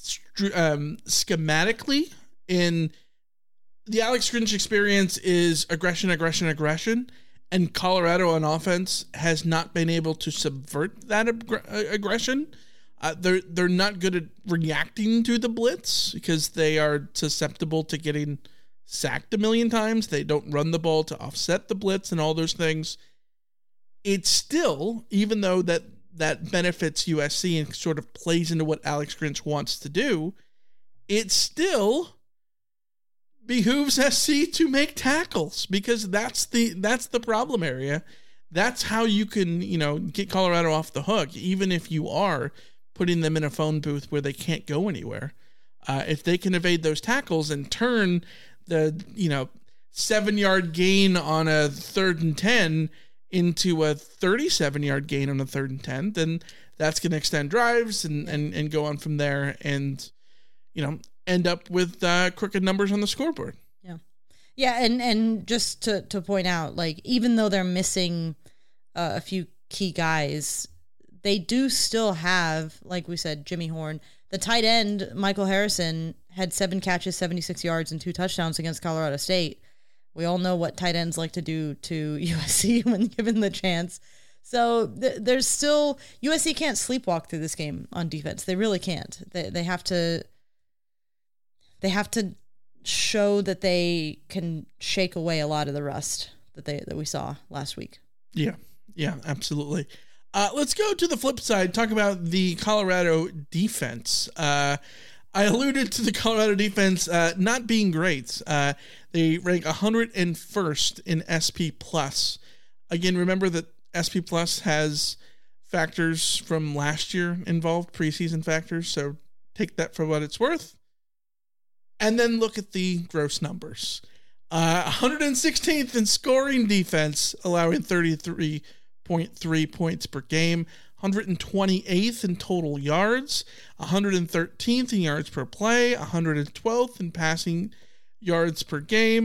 Speaker 10: schematically. In the Alex Grinch experience is aggression, and Colorado on offense has not been able to subvert that aggression. They're not good at reacting to the blitz because they are susceptible to getting sacked a million times. They don't run the ball to offset the blitz and all those things. It's still, even though that benefits USC and sort of plays into what Alex Grinch wants to do, it still behooves SC to make tackles because that's the problem area. That's how you can, get Colorado off the hook, even if you are putting them in a phone booth where they can't go anywhere. If they can evade those tackles and turn the, 7-yard gain on a 3rd and 10 into a 37-yard gain on a 3rd and 10, then that's going to extend drives and go on from there and, end up with crooked numbers on the scoreboard.
Speaker 7: Yeah. Yeah. And just to point out, like, even though they're missing a few key guys, they do still have, like we said, Jimmy Horn. The tight end, Michael Harrison, had 7 catches, 76 yards, and 2 touchdowns against Colorado State. We all know what tight ends like to do to USC when given the chance. So there's still, USC can't sleepwalk through this game on defense. They really can't. They have to show that they can shake away a lot of the rust that we saw last week.
Speaker 10: Yeah, absolutely. Let's go to the flip side, talk about the Colorado defense. I alluded to the Colorado defense not being great. They rank 101st in SP+. Again, remember that SP+ has factors from last year involved, preseason factors, so take that for what it's worth. And then look at the gross numbers. 116th in scoring defense, allowing 33.3 points per game, 128th in total yards, 113th in yards per play, 112th in passing yards per game,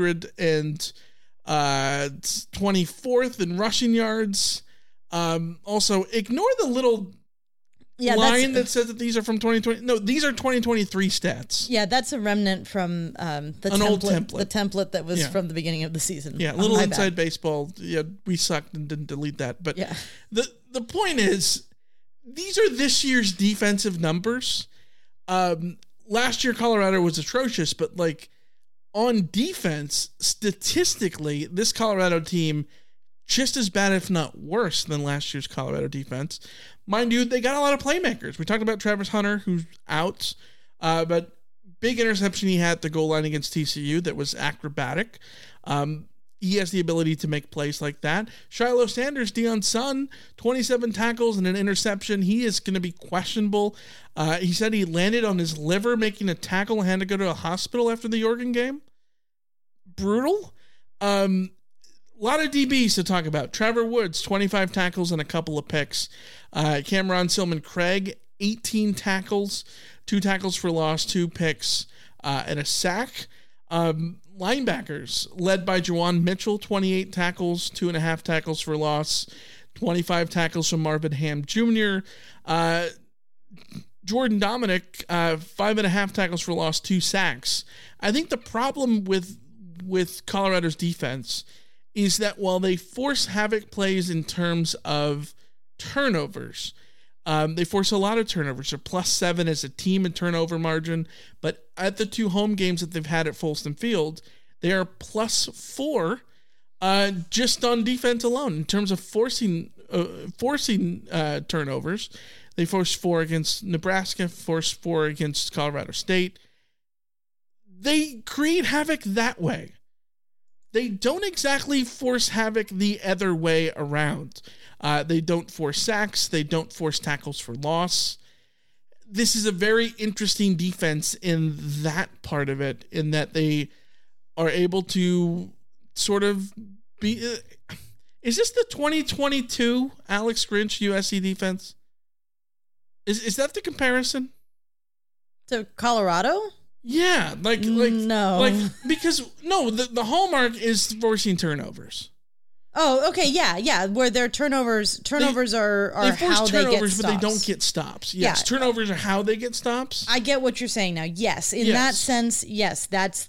Speaker 10: 124th in rushing yards. Also, ignore the little line that says that these are from 2020. No, these are 2023 stats.
Speaker 7: Yeah, that's a remnant from
Speaker 10: old template.
Speaker 7: The template that was from the beginning of the season.
Speaker 10: Yeah, a little inside baseball. Yeah, we sucked and didn't delete that. But
Speaker 7: yeah.
Speaker 10: The point is, these are this year's defensive numbers. Last year, Colorado was atrocious, but on defense, statistically, this Colorado team just as bad, if not worse, than last year's Colorado defense. Mind you, they got a lot of playmakers. We talked about Travis Hunter, who's out, but big interception he had at the goal line against TCU that was acrobatic. He has the ability to make plays like that. Shiloh Sanders, Deion's son, 27 tackles and an interception. He is going to be questionable. He said he landed on his liver making a tackle and had to go to a hospital after the Oregon game. Brutal. A lot of DBs to talk about. Trevor Woods, 25 tackles and a couple of picks. Cameron Silman-Craig, 18 tackles, 2 tackles for loss, 2 picks, and a sack. Linebackers, led by Juwan Mitchell, 28 tackles, 2.5 tackles for loss, 25 tackles from Marvin Ham Jr. Jordan Dominic, 5.5 tackles for loss, 2 sacks. I think the problem with with Colorado's defense is that while they force havoc plays in terms of turnovers, they force a lot of turnovers. They're +7 as a team in turnover margin, but at the 2 home games that they've had at Folsom Field, they are +4 just on defense alone in terms of forcing turnovers. They forced 4 against Nebraska, forced 4 against Colorado State. They create havoc that way. They don't exactly force havoc the other way around. They don't force sacks. They don't force tackles for loss. This is a very interesting defense in that part of it, in that they are able to sort of be... is this the 2022 Alex Grinch USC defense? Is that the comparison?
Speaker 7: To Colorado?
Speaker 10: Yeah,
Speaker 7: no,
Speaker 10: because the hallmark is forcing turnovers.
Speaker 7: Oh, okay, yeah, where their turnovers are
Speaker 10: they force
Speaker 7: how
Speaker 10: turnovers,
Speaker 7: they get stops.
Speaker 10: but they don't get stops. Yes,
Speaker 7: yeah.
Speaker 10: Turnovers are how they get stops.
Speaker 7: I get what you're saying now. Yes, in that sense, yes, that's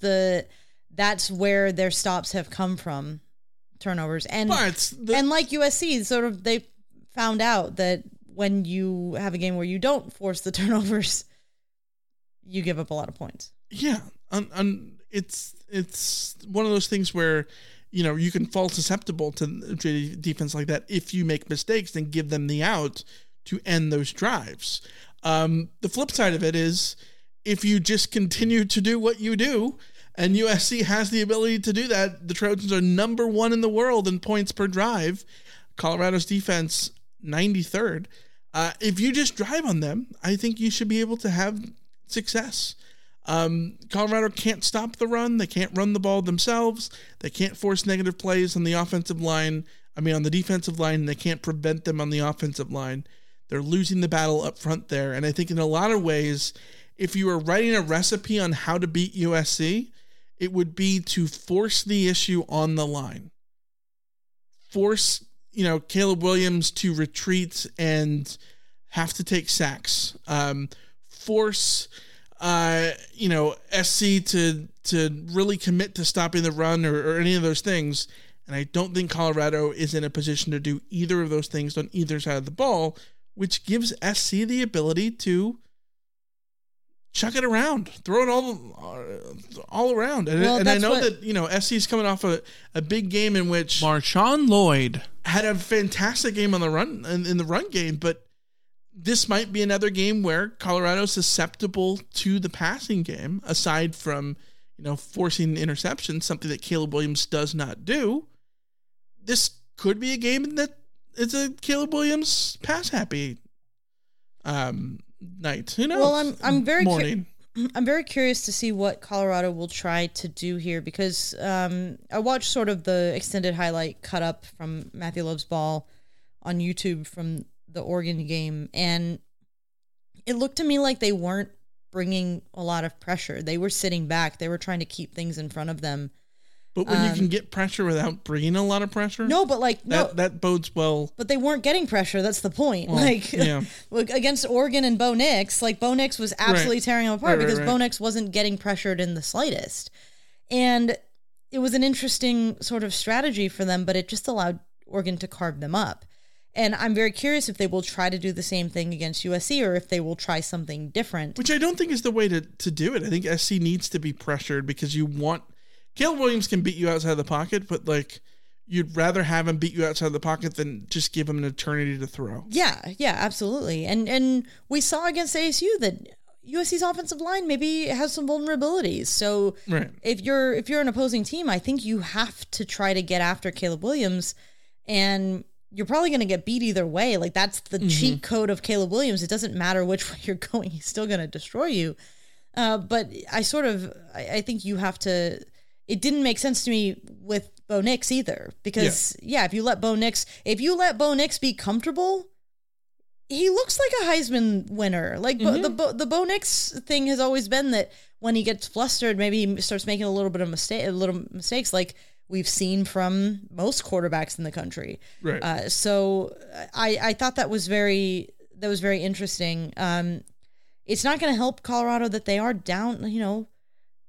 Speaker 7: where their stops have come from, turnovers, and like USC, sort of they found out that when you have a game where you don't force the turnovers, you give up a lot of points.
Speaker 10: Yeah, it's one of those things where, you can fall susceptible to defense like that if you make mistakes, then give them the out to end those drives. The flip side of it is if you just continue to do what you do, and USC has the ability to do that, the Trojans are number 1 in the world in points per drive. Colorado's defense, 93rd. If you just drive on them, I think you should be able to have success. Colorado can't stop the run. They can't run the ball themselves. They can't force negative plays on the defensive line. They can't prevent them on the offensive line. They're losing the battle up front there. And I think in a lot of ways, if you were writing a recipe on how to beat USC, it would be to force the issue on the line. Force, Caleb Williams to retreat and have to take sacks. Force SC to really commit to stopping the run or any of those things. And I don't think Colorado is in a position to do either of those things on either side of the ball, which gives SC the ability to chuck it around, throw it all around. And I know that, SC is coming off a big game in which
Speaker 12: Marshawn Lloyd
Speaker 10: had a fantastic game on the run in the run game, but this might be another game where Colorado's susceptible to the passing game, aside from, forcing interceptions, something that Caleb Williams does not do. This could be a game that it's a Caleb Williams pass happy night. Who knows?
Speaker 7: Well, I'm very curious to see what Colorado will try to do here, because I watched sort of the extended highlight cut up from Matthew Love's ball on YouTube from the Oregon game, and it looked to me like they weren't bringing a lot of pressure. They were sitting back. They were trying to keep things in front of them.
Speaker 10: But when you can get pressure without bringing a lot of pressure, that bodes well.
Speaker 7: But they weren't getting pressure. That's the point.
Speaker 10: Well,
Speaker 7: against Oregon and Bo Nix, Bo Nix was absolutely tearing them apart because Bo Nix wasn't getting pressured in the slightest, and it was an interesting sort of strategy for them. But it just allowed Oregon to carve them up. And I'm very curious if they will try to do the same thing against USC or if they will try something different.
Speaker 10: Which I don't think is the way to do it. I think SC needs to be pressured because Caleb Williams can beat you outside the pocket, but you'd rather have him beat you outside the pocket than just give him an eternity to throw.
Speaker 7: Yeah, absolutely. And we saw against ASU that USC's offensive line maybe has some vulnerabilities. So if you're an opposing team, I think you have to try to get after Caleb Williams, and you're probably going to get beat either way. That's the cheat code of Caleb Williams. It doesn't matter which way you're going. He's still going to destroy you. But I think you have to, it didn't make sense to me with Bo Nix either, because if you let Bo Nix be comfortable, he looks like a Heisman winner. The Bo Nix thing has always been that when he gets flustered, maybe he starts making a little mistakes, like we've seen from most quarterbacks in the country.
Speaker 10: Right.
Speaker 7: So I thought that was very interesting. It's not going to help Colorado that they are down,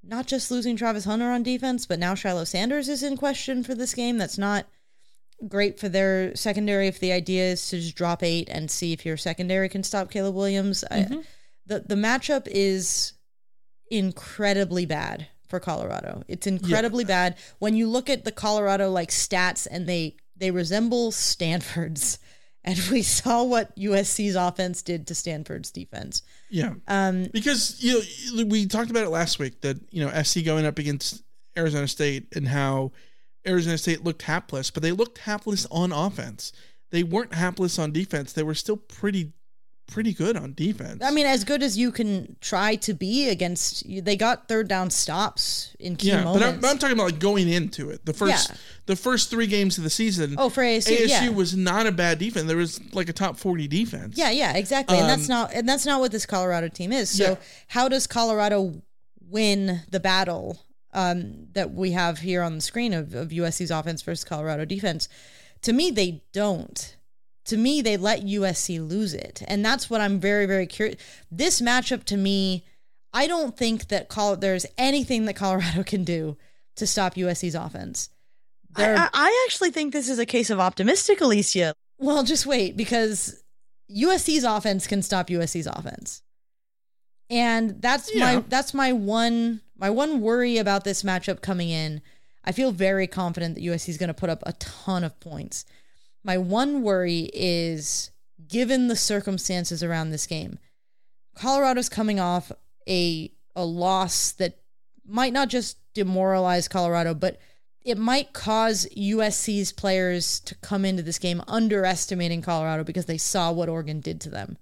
Speaker 7: not just losing Travis Hunter on defense, but now Shiloh Sanders is in question for this game. That's not great for their secondary if the idea is to just drop 8 and see if your secondary can stop Caleb Williams. The matchup is incredibly bad for Colorado. It's incredibly bad. When you look at the Colorado stats, and they resemble Stanford's, and we saw what USC's offense did to Stanford's defense.
Speaker 10: Yeah. Because we talked about it last week that SC going up against Arizona State and how Arizona State looked hapless, but they looked hapless on offense. They weren't hapless on defense. They were still pretty good on defense. I
Speaker 7: mean, as good as you can try to be against. They got third down stops in key moments.
Speaker 10: But I'm talking about going into it. The first 3 games of the season.
Speaker 7: Oh, for ASU,
Speaker 10: was not a bad defense. There was a top 40 defense.
Speaker 7: Yeah, exactly. And that's not what this Colorado team is. So how does Colorado win the battle that we have here on the screen of USC's offense versus Colorado defense? To me, they don't. To me, they let USC lose it. And that's what I'm very, very curious. This matchup, to me, I don't think that there's anything that Colorado can do to stop USC's offense. I actually think this is a case of optimistic, Alicia. Well, just wait, because USC's offense can stop USC's offense. And that's my one worry about this matchup coming in. I feel very confident that USC is going to put up a ton of points. My one worry is, given the circumstances around this game, Colorado's coming off a loss that might not just demoralize Colorado, but it might cause USC's players to come into this game underestimating Colorado because they saw what Oregon did to them.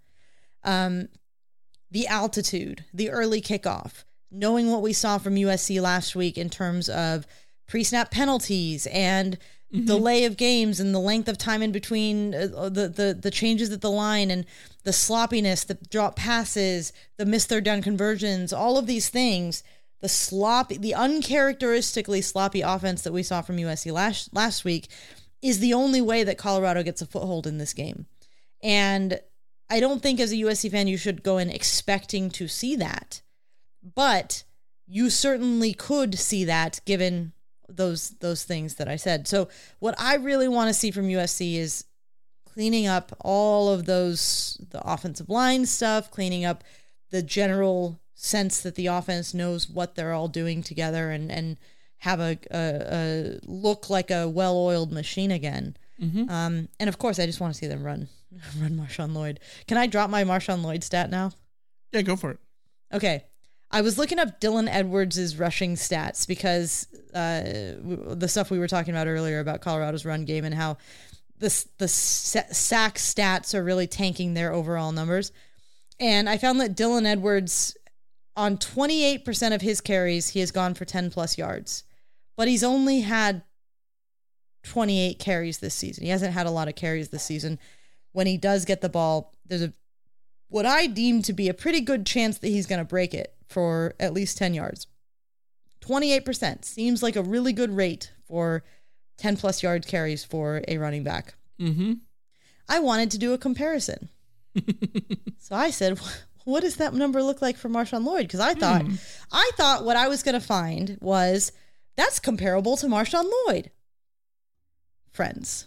Speaker 7: The altitude, the early kickoff, knowing what we saw from USC last week in terms of pre-snap penalties and delay of games and the length of time in between the changes at the line and the sloppiness, the drop passes, the missed third down conversions, all of these things, the uncharacteristically sloppy offense that we saw from USC last week is the only way that Colorado gets a foothold in this game. And I don't think as a USC fan you should go in expecting to see that, but you certainly could see that given those things that I said. So what I really want to see from USC is cleaning up all of the offensive line stuff, cleaning up the general sense that the offense knows what they're all doing together and have a look like a well-oiled machine again. And of course, I just want to see them run Marshawn Lloyd. Can I drop my Marshawn Lloyd stat now?
Speaker 10: Yeah, go for it. Okay.
Speaker 7: I was looking up Dylan Edwards' rushing stats because the stuff we were talking about earlier about Colorado's run game and how the sack stats are really tanking their overall numbers. And I found that Dylan Edwards, on 28% of his carries, he has gone for 10-plus yards. But he's only had 28 carries this season. He hasn't had a lot of carries this season. When he does get the ball, there's what I deem to be a pretty good chance that he's going to break it for at least 10 yards. 28% seems like a really good rate for 10-plus yard carries for a running back. I wanted to do a comparison. So I said, what does that number look like for Marshawn Lloyd? Because I thought what I was going to find was that's comparable to Marshawn Lloyd. Friends.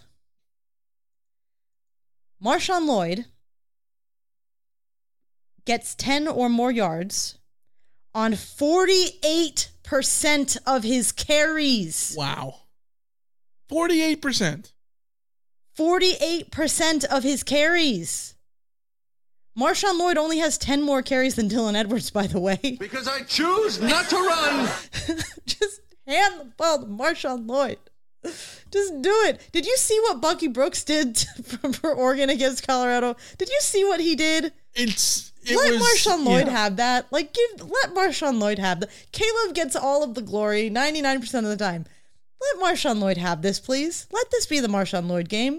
Speaker 7: Marshawn Lloyd gets 10 or more yards on 48% of his carries.
Speaker 10: Wow. 48%.
Speaker 7: 48% of his carries. Marshawn Lloyd only has 10 more carries than Dylan Edwards, by the way.
Speaker 12: Because I choose not to run.
Speaker 7: Just hand the ball to Marshawn Lloyd. Just do it. Did you see what Bucky Brooks did for Oregon against Colorado? Did you see what he did? Let Marshawn Lloyd have that. Let Marshawn Lloyd have that. Caleb gets all of the glory 99% of the time. Let Marshawn Lloyd have this, please. Let this be the Marshawn Lloyd game.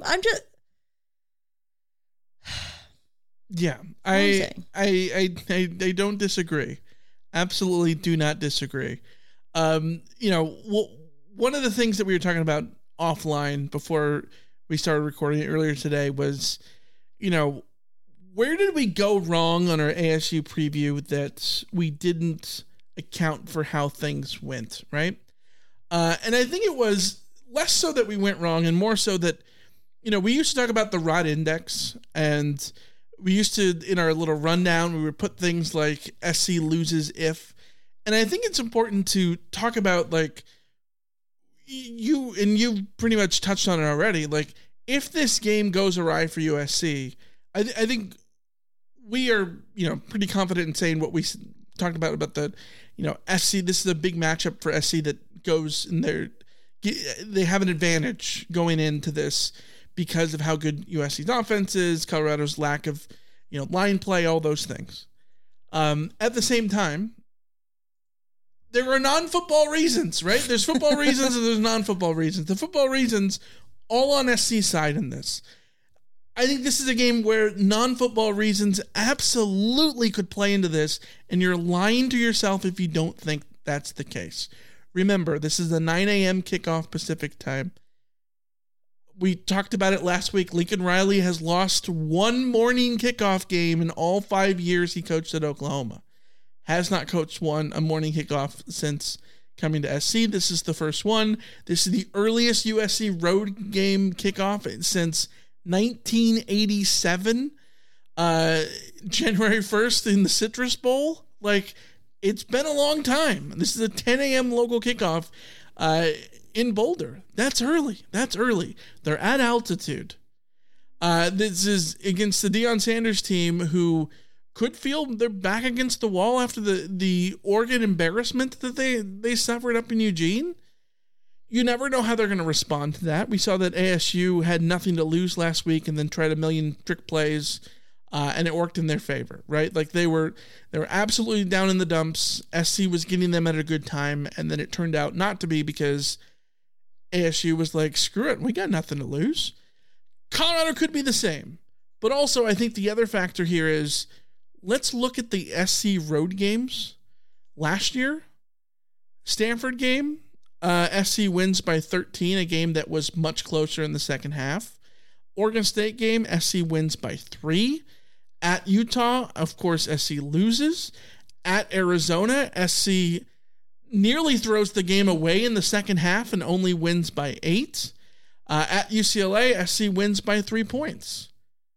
Speaker 10: Yeah, I don't disagree. Absolutely do not disagree. One of the things that we were talking about offline before we started recording it earlier today was, where did we go wrong on our ASU preview that we didn't account for how things went, right? And I think it was less so that we went wrong and more so that, we used to talk about the Rod Index, and we used to, in our little rundown, we would put things like SC loses if. And I think it's important to talk about, like, you pretty much touched on it already, like, if this game goes awry for USC, I think we are, pretty confident in saying what we talked about the, SC, this is a big matchup for SC that goes in there. They have an advantage going into this because of how good USC's offense is, Colorado's lack of, line play, all those things. At the same time, there are non-football reasons, right? There's football reasons and there's non-football reasons. The football reasons all on SC's side in this. I think this is a game where non-football reasons absolutely could play into this, and you're lying to yourself if you don't think that's the case. Remember, this is a 9 a.m. kickoff Pacific time. We talked about it last week. Lincoln Riley has lost one morning kickoff game in all 5 years he coached at Oklahoma. Has not coached a morning kickoff since coming to SC. This is the first one. This is the earliest USC road game kickoff since 1987, January 1st in the Citrus Bowl. Like, it's been a long time. This is a 10 a.m. local kickoff in Boulder. That's early. They're at altitude. This is against the Deion Sanders team, who could feel they're back against the wall after the Oregon embarrassment that they suffered up in Eugene. You never know how they're going to respond to that. We saw that ASU had nothing to lose last week and then tried a million trick plays, and it worked in their favor, right? Like they were absolutely down in the dumps. SC was getting them at a good time, and then it turned out not to be because ASU was like, screw it, we got nothing to lose. Colorado could be the same. But also, I think the other factor here is, let's look at the SC road games last year. Stanford game, SC wins by 13, a game that was much closer in the second half. Oregon State game, SC wins by 3. At Utah, of course, SC loses. At Arizona, SC nearly throws the game away in the second half and only wins by 8. At UCLA, SC wins by 3 points.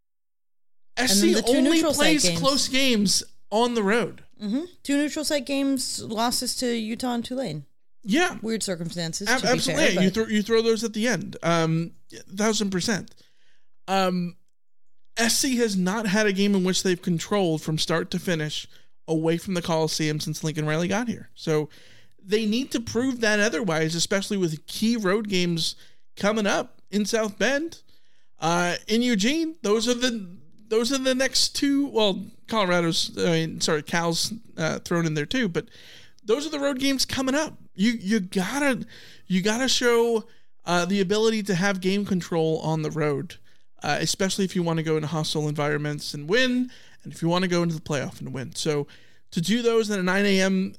Speaker 10: SC only plays close games on the road.
Speaker 7: Mm-hmm. 2 neutral site games, losses to Utah and Tulane.
Speaker 10: Yeah.
Speaker 7: Weird circumstances.
Speaker 10: Absolutely. Fair, but you throw those at the end. 1,000%. SC has not had a game in which they've controlled from start to finish away from the Coliseum since Lincoln Riley got here. So they need to prove that otherwise, especially with key road games coming up in South Bend. In Eugene, those are the next two. Well, Cal's thrown in there too, but those are the road games coming up. You gotta show the ability to have game control on the road, especially if you want to go into hostile environments and win, and if you want to go into the playoff and win. So to do those in a 9 a.m.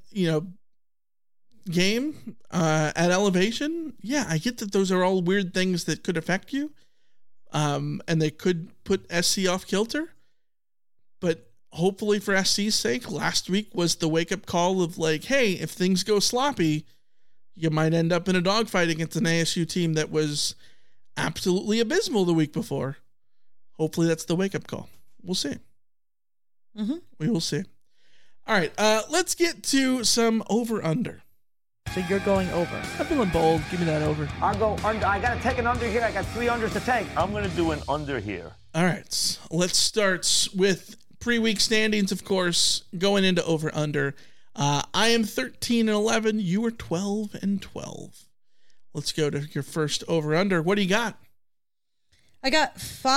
Speaker 10: Game at elevation, yeah, I get that those are all weird things that could affect you, and they could put SC off kilter. But hopefully for SC's sake, last week was the wake-up call of like, hey, if things go sloppy, you might end up in a dogfight against an ASU team that was absolutely abysmal the week before. Hopefully that's the wake-up call. We'll see.
Speaker 7: Mm-hmm.
Speaker 10: We will see. All right, let's get to some over-under.
Speaker 7: So you're going over.
Speaker 5: I'm feeling bold. Give me that over.
Speaker 13: I'll go under. I got to take an under here. I got 3 unders to take.
Speaker 14: I'm going to do an under here.
Speaker 10: All right. Let's start with pre-week standings, of course, going into over-under. I am 13-11. You are 12-12. Let's go to your first over-under. What do you got?
Speaker 7: I got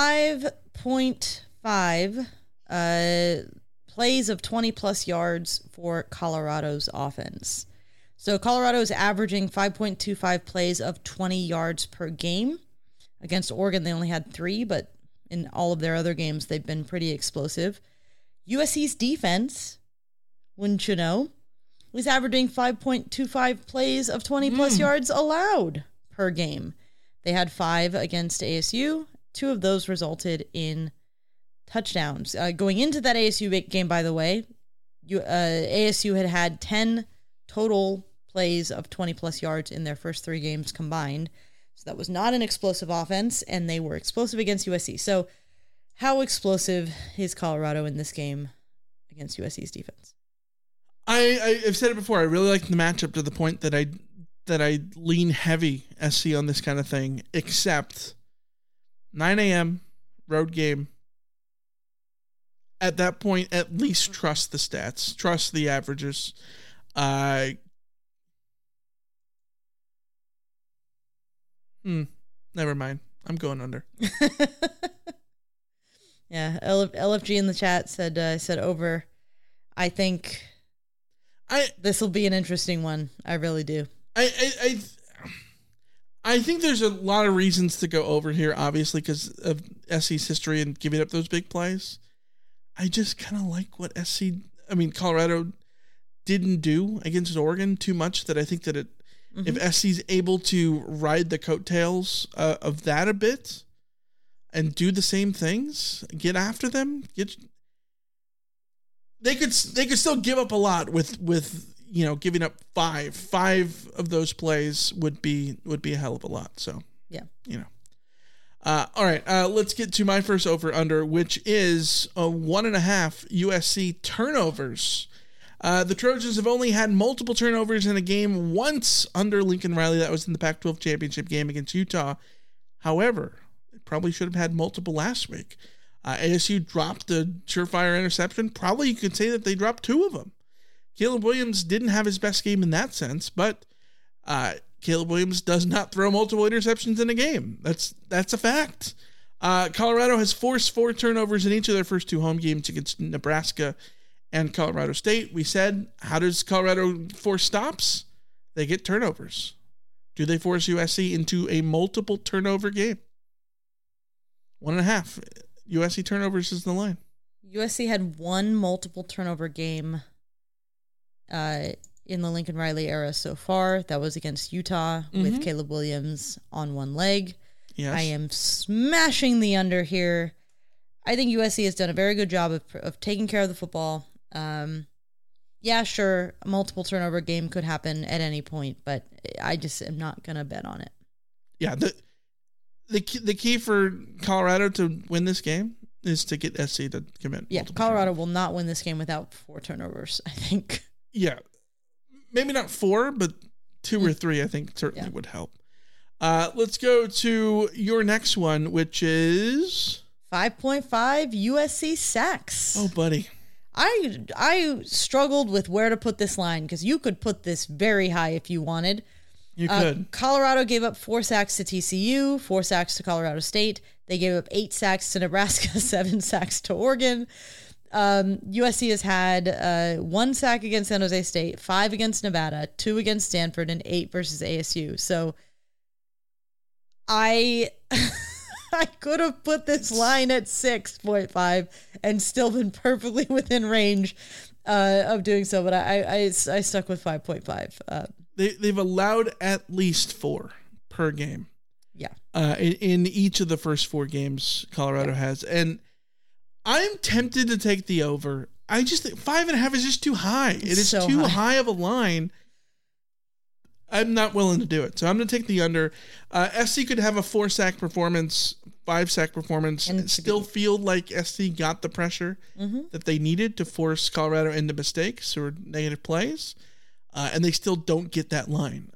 Speaker 7: 5.5 plays of 20-plus yards for Colorado's offense. So Colorado is averaging 5.25 plays of 20 yards per game. Against Oregon, they only had 3, but in all of their other games, they've been pretty explosive. USC's defense, wouldn't you know, was averaging 5.25 plays of 20-plus yards allowed per game. They had 5 against ASU. 2 of those resulted in touchdowns. Going into that ASU game, by the way, ASU had 10 total plays of 20-plus yards in their first 3 games combined. So that was not an explosive offense, and they were explosive against USC. So how explosive is Colorado in this game against USC's defense?
Speaker 10: I've said it before. I really like the matchup to the point that I lean heavy SC on this kind of thing, except 9 a.m. road game. At that point, at least trust the stats. Trust the averages. Never mind. I'm going under.
Speaker 7: Yeah, LFG in the chat said over. I think this will be an interesting one. I really do.
Speaker 10: I think there's a lot of reasons to go over here, obviously, because of SC's history and giving up those big plays. I just kind of like what Colorado didn't do against Oregon too much, that I think that if SC's able to ride the coattails of that a bit and do the same things, get after them, they could still give up a lot with giving up 5. 5 of those plays would be a hell of a lot. So
Speaker 7: yeah,
Speaker 10: all right, let's get to my first over-under, which is 1.5 USC turnovers. The Trojans have only had multiple turnovers in a game once under Lincoln Riley. That was in the Pac-12 championship game against Utah. However, they probably should have had multiple last week. ASU dropped a surefire interception. Probably you could say that they dropped 2 of them. Caleb Williams didn't have his best game in that sense, but Caleb Williams does not throw multiple interceptions in a game. That's a fact. Colorado has forced 4 turnovers in each of their first 2 home games against Nebraska and Colorado State. We said, how does Colorado force stops? They get turnovers. Do they force USC into a multiple turnover game? 1.5 USC turnovers is the line.
Speaker 7: USC had 1 multiple turnover game in the Lincoln Riley era so far. That was against Utah with Caleb Williams on 1 leg.
Speaker 10: Yes.
Speaker 7: I am smashing the under here. I think USC has done a very good job of taking care of the football. Yeah, sure, a multiple turnover game could happen at any point, but I just am not going to bet on it.
Speaker 10: Yeah, the key for Colorado to win this game is to get SC to commit.
Speaker 7: Yeah, Colorado will not win this game without 4 turnovers, I think.
Speaker 10: Yeah, maybe not 4, but 2 or 3, I think certainly would help. Let's go to your next one, which is
Speaker 7: 5.5 USC sacks.
Speaker 10: Oh, buddy.
Speaker 7: I struggled with where to put this line because you could put this very high if you wanted.
Speaker 10: You could.
Speaker 7: Colorado gave up 4 sacks to TCU, 4 sacks to Colorado State. They gave up 8 sacks to Nebraska, 7 sacks to Oregon. USC has had 1 sack against San Jose State, 5 against Nevada, 2 against Stanford, and 8 versus ASU. So I could have put this line at 6.5 and still been perfectly within range of doing so, but I stuck with 5.5.
Speaker 10: They've allowed at least 4 per game.
Speaker 7: Yeah.
Speaker 10: In each of the first 4 games Colorado has. And I'm tempted to take the over. I just think 5.5 is just too high. It is so too high of a line. I'm not willing to do it. So I'm going to take the under. SC could have a 4-sack performance, 5-sack performance, and still feel like SC got the pressure that they needed to force Colorado into mistakes or negative plays. And they still don't get that line.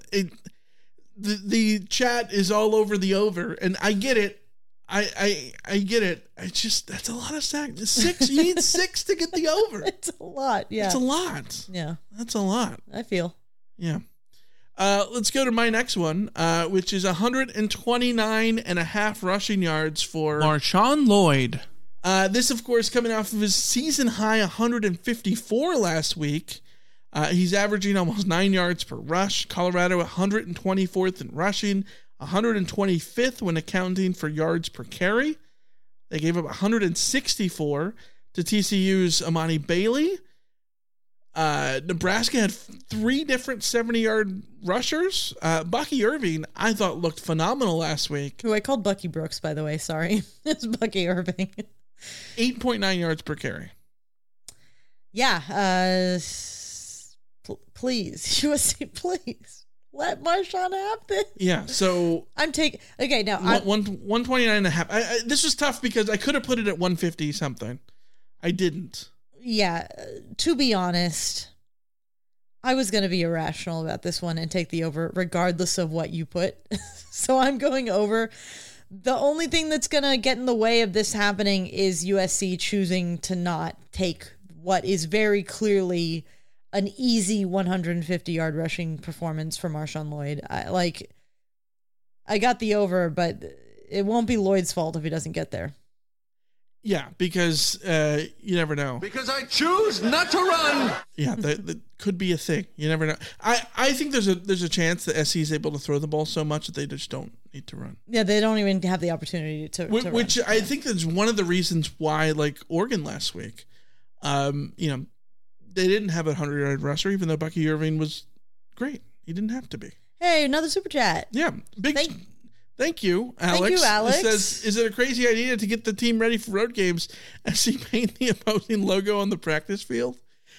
Speaker 10: The chat is all over the over, and I get it. I get it. That's a lot of sacks. 6. You need 6 to get the over.
Speaker 7: It's a lot. Yeah,
Speaker 10: it's a lot.
Speaker 7: Yeah,
Speaker 10: that's a lot.
Speaker 7: I feel.
Speaker 10: Yeah. Let's go to my next one, which is 129.5 rushing yards for
Speaker 5: Marshawn Lloyd.
Speaker 10: This, of course, coming off of his season high 154 last week. He's averaging almost 9 yards per rush. Colorado 124th in rushing, 125th when accounting for yards per carry. They gave up 164 to TCU's Amani Bailey. Nebraska had 3 different 70-yard rushers. Bucky Irving, I thought, looked phenomenal last week.
Speaker 7: Who I called Bucky Brooks, by the way. Sorry. It's Bucky Irving.
Speaker 10: 8.9 yards per carry.
Speaker 7: Yeah. Please, USC, please. Let Marshawn have this.
Speaker 10: Yeah, so
Speaker 7: I'm taking. Okay, now
Speaker 10: 129.5. This was tough because I could have put it at 150 something. I didn't.
Speaker 7: Yeah, to be honest, I was going to be irrational about this one and take the over, regardless of what you put. So I'm going over. The only thing that's going to get in the way of this happening is USC choosing to not take what is very clearly an easy 150-yard rushing performance for Marshawn Lloyd. I got the over, but it won't be Lloyd's fault if he doesn't get there.
Speaker 10: Yeah, because you never know.
Speaker 12: Because I choose not to run.
Speaker 10: Yeah, that could be a thing. You never know. I think there's a chance that SC is able to throw the ball so much that they just don't need to run.
Speaker 7: Yeah, they don't even have the opportunity to
Speaker 10: which
Speaker 7: run.
Speaker 10: I think that's one of the reasons why, like Oregon last week, they didn't have a 100-yard rusher, even though Bucky Irving was great. He didn't have to be.
Speaker 7: Hey, another super chat.
Speaker 10: Yeah, Thank you, Alex.
Speaker 7: Thank you, Alex.
Speaker 10: It says, is it a crazy idea to get the team ready for road games as he paint the opposing logo on the practice field?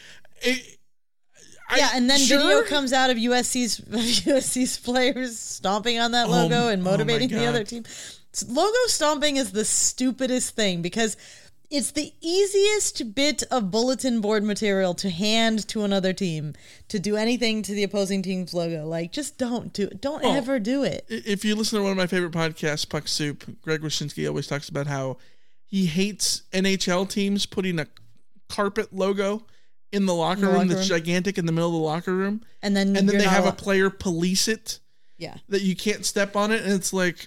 Speaker 7: And then video comes out of USC's players stomping on that logo and motivating the other team. Logo stomping is the stupidest thing because it's the easiest bit of bulletin board material to hand to another team to do anything to the opposing team's logo. Like, just don't do it. Don't ever do it.
Speaker 10: If you listen to one of my favorite podcasts, Puck Soup, Greg Wyshynski always talks about how he hates NHL teams putting a carpet logo in the locker room that's gigantic in the middle of the locker room.
Speaker 7: And then
Speaker 10: they have a player police it.
Speaker 7: Yeah.
Speaker 10: That you can't step on it. And it's like,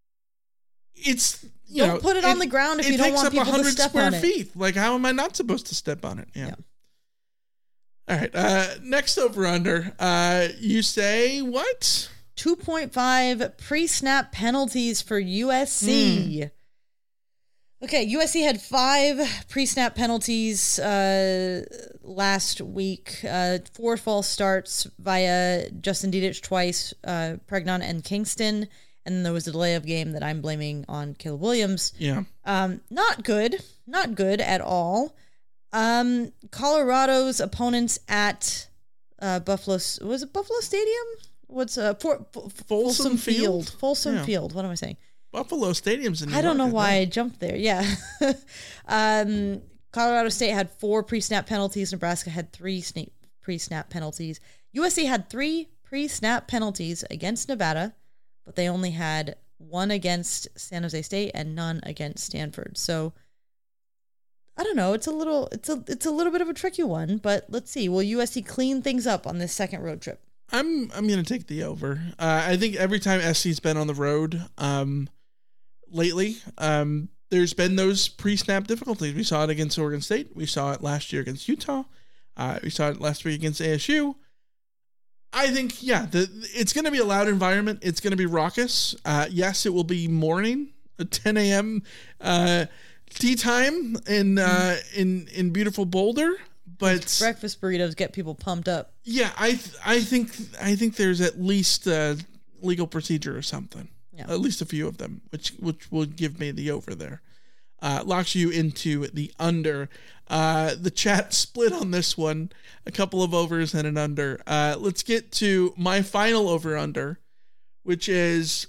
Speaker 7: don't put it on the ground if you don't want people to step on it.
Speaker 10: It takes up 100 square feet. Like, how am I not supposed to step on it? Yeah. All right. Next over under. You say what?
Speaker 7: 2.5 pre-snap penalties for USC. Okay, USC had 5 pre-snap penalties last week. 4 false starts via Justin Dedich twice, Pregnon and Kingston. And then there was a delay of game that I'm blaming on Caleb Williams.
Speaker 10: Yeah.
Speaker 7: Not good. Not good at all. Colorado's opponents at Buffalo. Was it Buffalo Stadium? What's
Speaker 10: Folsom Field?
Speaker 7: Folsom Field. What am I saying?
Speaker 10: Buffalo Stadium's in New York.
Speaker 7: I don't know why I jumped there. Yeah. Colorado State had 4 pre-snap penalties. Nebraska had 3 pre-snap penalties. USC had 3 pre-snap penalties against Nevada, but they only had 1 against San Jose State and none against Stanford. So I don't know. It's a little bit of a tricky one, but let's see. Will USC clean things up on this second road trip?
Speaker 10: I'm going to take the over. I think every time SC's been on the road lately, there's been those pre-snap difficulties. We saw it against Oregon State. We saw it last year against Utah. We saw it last week against ASU. I think, it's going to be a loud environment. It's going to be raucous. Yes, it will be morning, 10 a.m. Tea time in beautiful Boulder. But
Speaker 7: breakfast burritos get people pumped up.
Speaker 10: Yeah, I think there's at least a legal procedure or something. Yeah. At least a few of them, which will give me the over there. Locks you into the under. The chat split on this one. A couple of overs and an under. Let's get to my final over-under, which is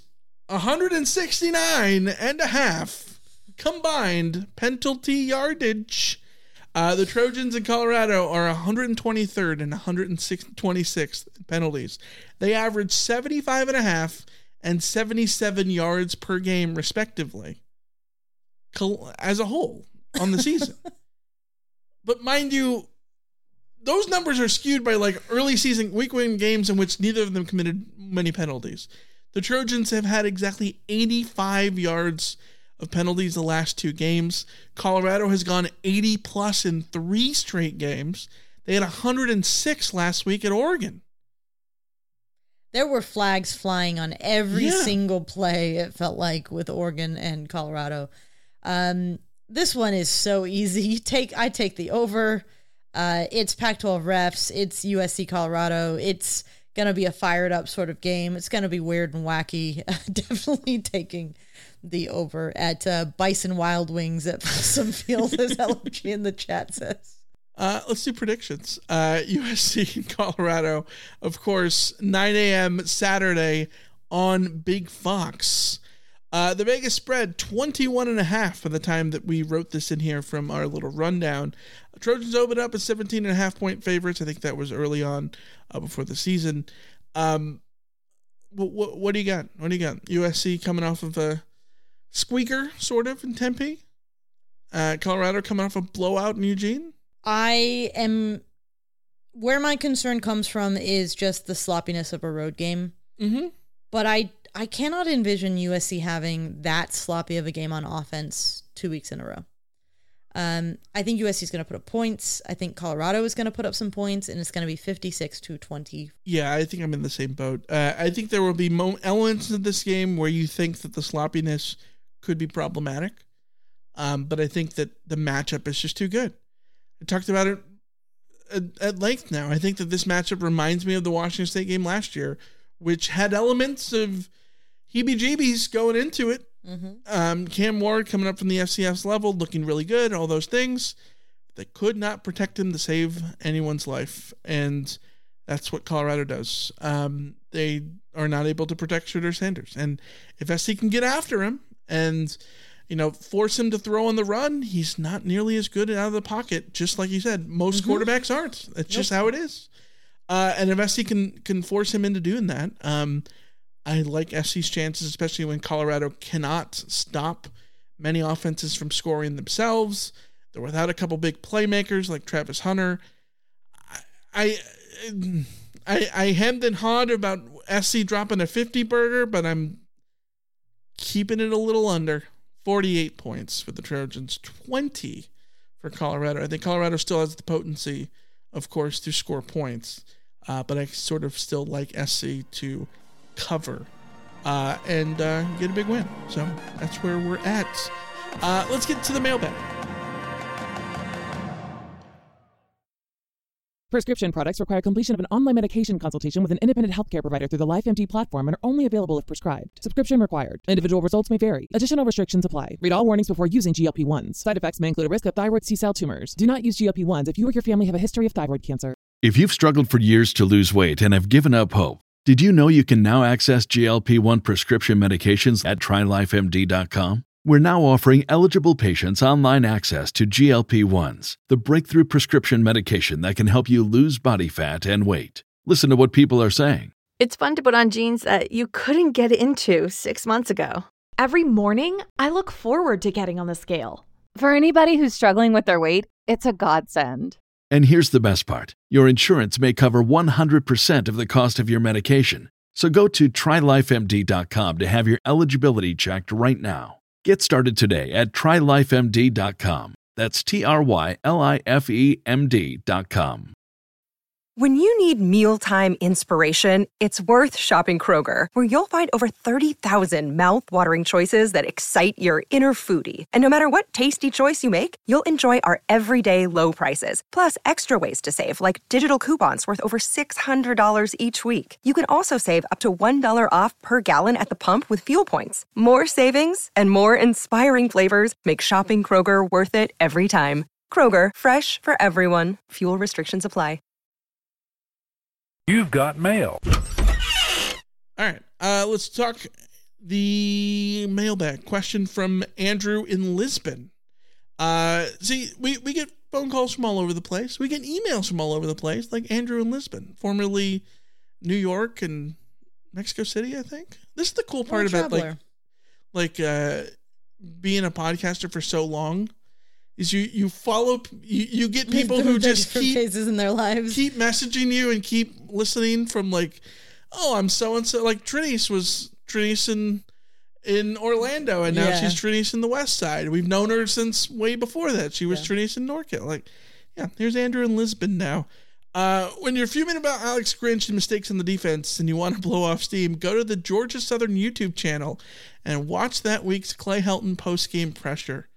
Speaker 10: 169.5 combined penalty yardage. The Trojans in Colorado are 123rd and 126th penalties. They average 75.5 and 77 yards per game, respectively, as a whole on the season. But mind you, those numbers are skewed by like early season week win games in which neither of them committed many penalties. The Trojans have had exactly 85 yards of penalties the last 2 games. Colorado has gone 80 plus in 3 straight games. They had 106 last week at Oregon.
Speaker 7: There were flags flying on every single play, it felt like, with Oregon and Colorado. This one is so easy. I take the over. It's Pac-12 refs. It's USC Colorado. It's going to be a fired up sort of game. It's going to be weird and wacky. Definitely taking the over at Bison Wild Wings at Folsom Field, as LG in the chat says.
Speaker 10: Let's do predictions. USC and Colorado, of course, 9 a.m. Saturday on Big Fox. The Vegas spread 21.5 by the time that we wrote this in here from our little rundown. Trojans opened up as 17.5 point favorites. I think that was early on before the season. What do you got? What do you got? USC coming off of a squeaker, sort of, in Tempe. Colorado coming off a blowout in Eugene.
Speaker 7: Where my concern comes from is just the sloppiness of a road game.
Speaker 10: Mm-hmm.
Speaker 7: But I cannot envision USC having that sloppy of a game on offense 2 weeks in a row. I think USC is going to put up points. I think Colorado is going to put up some points, and it's going to be 56-20.
Speaker 10: Yeah, I think I'm in the same boat. I think there will be elements of this game where you think that the sloppiness could be problematic. But I think that the matchup is just too good. I talked about it at length now. I think that this matchup reminds me of the Washington State game last year, which had elements of heebie-jeebies going into it.
Speaker 7: Mm-hmm.
Speaker 10: Cam Ward coming up from the FCS level, looking really good, all those things. They could not protect him to save anyone's life, and that's what Colorado does. They are not able to protect Shooter Sanders, and if SC can get after him and force him to throw on the run, he's not nearly as good out of the pocket, just like you said. Most quarterbacks aren't. That's just how it is. And if SC can force him into doing that, I like SC's chances, especially when Colorado cannot stop many offenses from scoring themselves. They're without a couple big playmakers like Travis Hunter. I hemmed and hawed about SC dropping a 50 burger, but I'm keeping it a little under. 48 points for the Trojans, 20 for Colorado. I think Colorado still has the potency, of course, to score points, but I sort of still like SC to cover and get a big win. So that's where we're at. Let's get to the mailbag.
Speaker 15: Prescription products require completion of an online medication consultation with an independent healthcare provider through the LifeMD platform and are only available if prescribed. Subscription required. Individual results may vary. Additional restrictions apply. Read all warnings before using GLP-1s. Side effects may include a risk of thyroid C-cell tumors. Do not use GLP-1s if you or your family have a history of thyroid cancer.
Speaker 16: If you've struggled for years to lose weight and have given up hope, did you know you can now access GLP-1 prescription medications at TryLifeMD.com? We're now offering eligible patients online access to GLP-1s, the breakthrough prescription medication that can help you lose body fat and weight. Listen to what people are saying.
Speaker 17: It's fun to put on jeans that you couldn't get into 6 months ago.
Speaker 18: Every morning, I look forward to getting on the scale. For anybody who's struggling with their weight, it's a godsend.
Speaker 16: And here's the best part. Your insurance may cover 100% of the cost of your medication. So go to TryLifeMD.com to have your eligibility checked right now. Get started today at TryLifeMD.com. That's TryLifeMD.com.
Speaker 19: When you need mealtime inspiration, it's worth shopping Kroger, where you'll find over 30,000 mouth-watering choices that excite your inner foodie. And no matter what tasty choice you make, you'll enjoy our everyday low prices, plus extra ways to save, like digital coupons worth over $600 each week. You can also save up to $1 off per gallon at the pump with fuel points. More savings and more inspiring flavors make shopping Kroger worth it every time. Kroger, fresh for everyone. Fuel restrictions apply.
Speaker 20: You've got mail.
Speaker 10: All right, let's talk the mailbag question from Andrew in Lisbon. See, we get phone calls from all over the place. We get emails from all over the place, like Andrew in Lisbon, formerly New York and Mexico City, I think. This is the cool part about like being a podcaster for so long. Is you follow, you get people who just keep
Speaker 7: phases in their lives,
Speaker 10: keep messaging you and keep listening from like, oh, I'm so and so. Like Trinice was Trinice in Orlando, and now she's Trinice in the West Side. We've known her since way before that. She was Trinice in Norco. Like, yeah, here's Andrew in Lisbon now. When you're fuming about Alex Grinch and mistakes in the defense, and you want to blow off steam, go to the Georgia Southern YouTube channel and watch that week's Clay Helton post-game presser.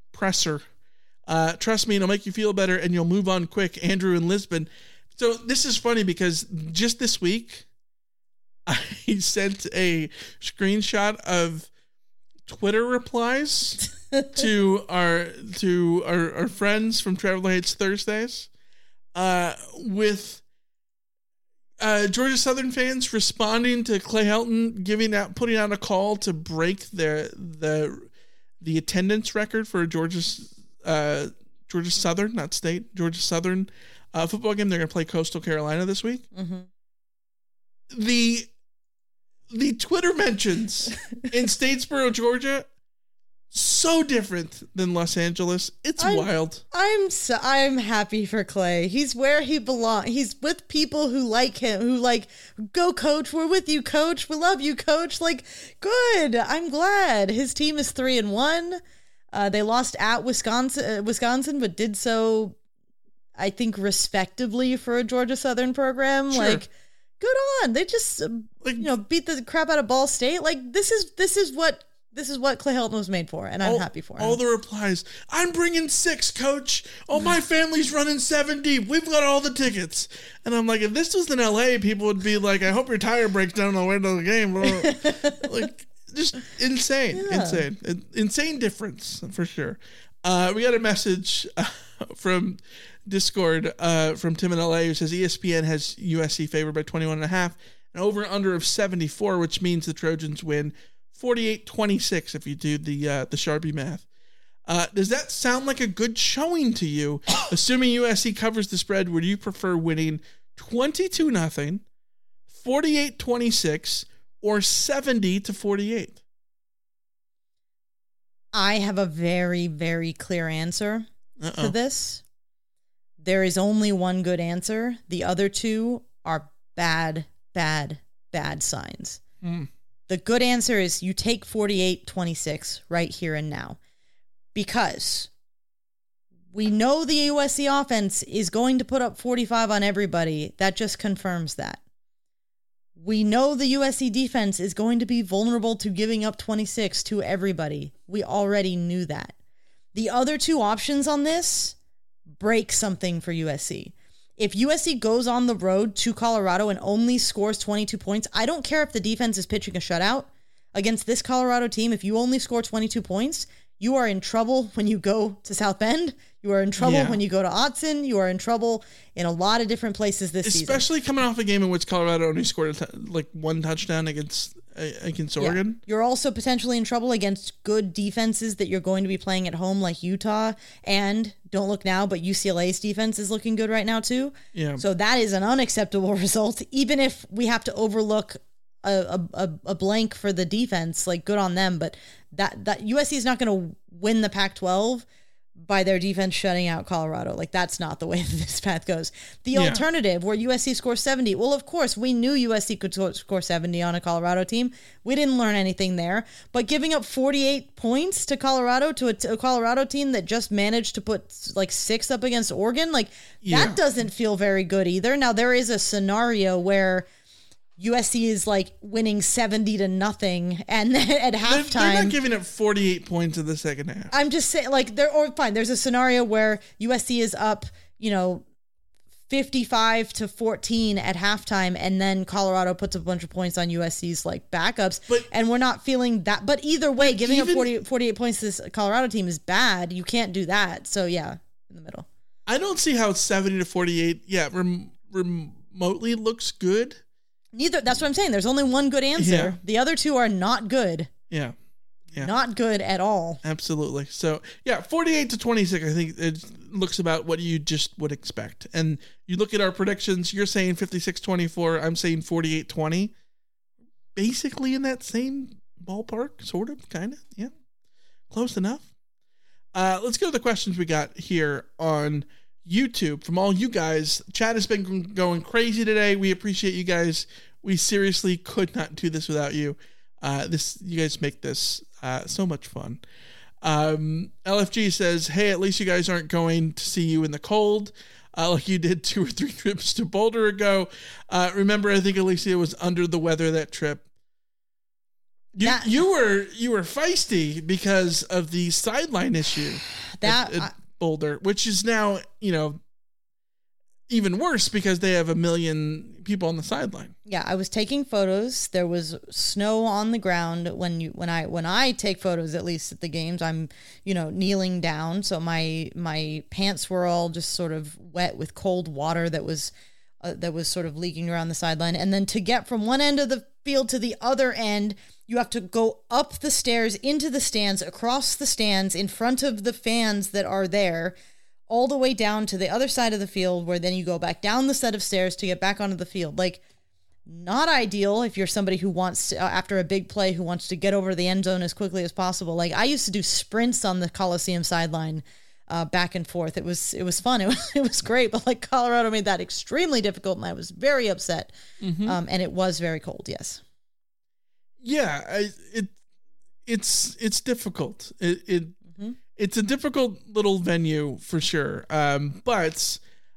Speaker 10: Trust me, it'll make you feel better and you'll move on quick. Andrew in Lisbon. So this is funny because just this week, I sent a screenshot of Twitter replies to our friends from Traveler Hates Thursdays. with Georgia Southern fans responding to Clay Helton putting out a call to break the attendance record for Georgia Southern, not State, Georgia Southern football game. They're going to play Coastal Carolina this week.
Speaker 7: Mm-hmm.
Speaker 10: The Twitter mentions in Statesboro, Georgia, so different than Los Angeles. It's wild.
Speaker 7: I'm happy for Clay. He's where he belongs. He's with people who like him, who like, go coach. We're with you, coach. We love you, coach. Like, good. I'm glad. His team is 3-1. They lost at Wisconsin, but did so, I think, respectably for a Georgia Southern program. Sure. Like, good on. They just beat the crap out of Ball State. Like, this is what Clay Helton was made for, and I'm happy for him.
Speaker 10: All the replies, I'm bringing 6, coach. Oh, my family's running 7 deep. We've got all the tickets. And I'm like, if this was in L.A., people would be like, I hope your tire breaks down on the way to the game. Like, just insane. Yeah. Insane difference, for sure. We got a message from Discord from Tim in L.A. who says ESPN has USC favored by 21.5, an over-under of 74, which means the Trojans win 48-26 if you do the Sharpie math. Does that sound like a good showing to you? Assuming USC covers the spread, would you prefer winning 22-0, 48-26, or 70-48?
Speaker 7: I have a very, very clear answer to this. There is only one good answer. The other two are bad, bad, bad signs. The good answer is you take 48-26 right here and now, because we know the USC offense is going to put up 45 on everybody. That just confirms that. We know the USC defense is going to be vulnerable to giving up 26 to everybody. We already knew that. The other two options on this break something for USC. If USC goes on the road to Colorado and only scores 22 points, I don't care if the defense is pitching a shutout against this Colorado team. If you only score 22 points, you are in trouble when you go to South Bend. You are in trouble when you go to Autzen. You are in trouble in a lot of different places this season.
Speaker 10: Especially coming off a game in which Colorado only scored one touchdown against Oregon.
Speaker 7: Yeah. You're also potentially in trouble against good defenses that you're going to be playing at home, like Utah. And don't look now, but UCLA's defense is looking good right now too. Yeah. So that is an unacceptable result, even if we have to overlook a blank for the defense. Like, good on them, but that USC is not going to win the Pac-12 by their defense shutting out Colorado. Like, that's not the way that this path goes. The alternative, where USC scores 70, well, of course, we knew USC could score 70 on a Colorado team. We didn't learn anything there. But giving up 48 points to Colorado, to a Colorado team that just managed to put 6 up against Oregon, that doesn't feel very good either. Now, there is a scenario where USC is winning 70-0, and at halftime
Speaker 10: they're not giving up 48 points in the second half.
Speaker 7: I'm just saying, there's a scenario where USC is up, 55-14 at halftime, and then Colorado puts a bunch of points on USC's backups, and we're not feeling that. But either way, giving up 48 points to this Colorado team is bad. You can't do that. So yeah, in the middle.
Speaker 10: I don't see how 70-48 remotely looks good.
Speaker 7: Neither. That's what I'm saying. There's only one good answer. Yeah. The other two are not good.
Speaker 10: Yeah.
Speaker 7: Not good at all.
Speaker 10: Absolutely. So, 48-26, I think it looks about what you just would expect. And you look at our predictions, you're saying 56-24, I'm saying 48-20. Basically in that same ballpark, sort of, kind of. Yeah. Close enough. Let's go to the questions we got here on YouTube from all you guys. Chat has been going crazy today. We appreciate you guys. We seriously could not do this without you. You guys make this so much fun. LFG says, hey, at least you guys aren't going to see you in the cold like you did 2 or 3 trips to Boulder ago. Remember, I think Alicia was under the weather that trip. You were feisty because of the sideline issue at Boulder, which is now, even worse because they have 1 million people on the sideline.
Speaker 7: Yeah, I was taking photos. There was snow on the ground. When I take photos, at least at the games, I'm, kneeling down. So my pants were all just sort of wet with cold water that was sort of leaking around the sideline. And then to get from one end of the field to the other end, you have to go up the stairs into the stands, across the stands, in front of the fans that are there, all the way down to the other side of the field, where then you go back down the set of stairs to get back onto the field. Like, not ideal if you're somebody who wants to, after a big play, who wants to get over the end zone as quickly as possible. Like, I used to do sprints on the Coliseum sideline, back and forth. It was fun. It was great, but like Colorado made that extremely difficult, and I was very upset.
Speaker 10: Mm-hmm.
Speaker 7: And it was very cold. Yes.
Speaker 10: Yeah, it's difficult. It's a difficult little venue for sure. But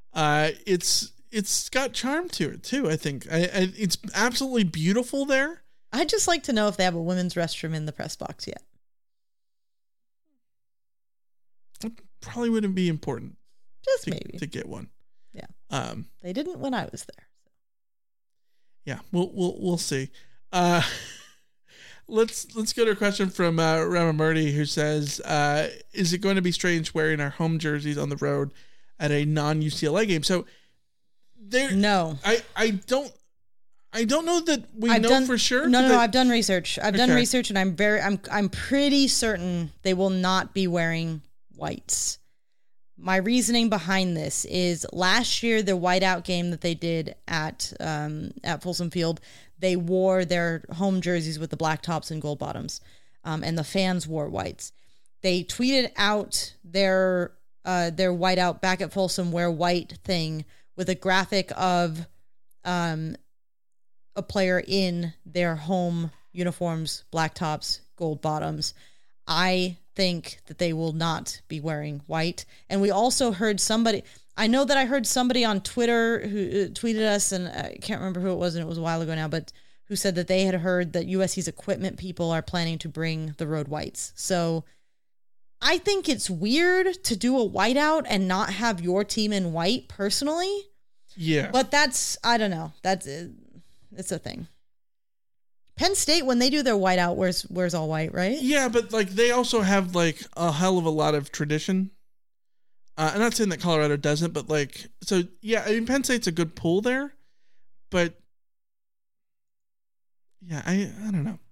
Speaker 10: it's got charm to it too. I think it's absolutely beautiful there.
Speaker 7: I'd just like to know if they have a women's restroom in the press box yet.
Speaker 10: It probably wouldn't be important.
Speaker 7: Just maybe
Speaker 10: to get one.
Speaker 7: Yeah. They didn't when I was there. So.
Speaker 10: Yeah, we'll see. Let's go to a question from Ramamurti, who says, is it going to be strange wearing our home jerseys on the road at a non-UCLA game? So
Speaker 7: no.
Speaker 10: I don't know that we know for sure.
Speaker 7: No, I've done research. I've done research, and I'm pretty certain they will not be wearing whites. My reasoning behind this is last year, the whiteout game that they did at Folsom Field, they wore their home jerseys with the black tops and gold bottoms, and the fans wore whites. They tweeted out their whiteout back at Folsom wear white thing with a graphic of a player in their home uniforms, black tops, gold bottoms. I think that they will not be wearing white. And we also heard I know that I heard somebody on Twitter who tweeted us, and I can't remember who it was, and it was a while ago now, but who said that they had heard that USC's equipment people are planning to bring the road whites. So I think it's weird to do a whiteout and not have your team in white personally.
Speaker 10: Yeah.
Speaker 7: But I don't know. It's a thing. Penn State, when they do their whiteout, wears all white, right?
Speaker 10: Yeah, but like they also have like a hell of a lot of tradition. I'm not saying that Colorado doesn't, but like, so yeah, I mean, Penn State's a good pull there, but yeah, I don't know.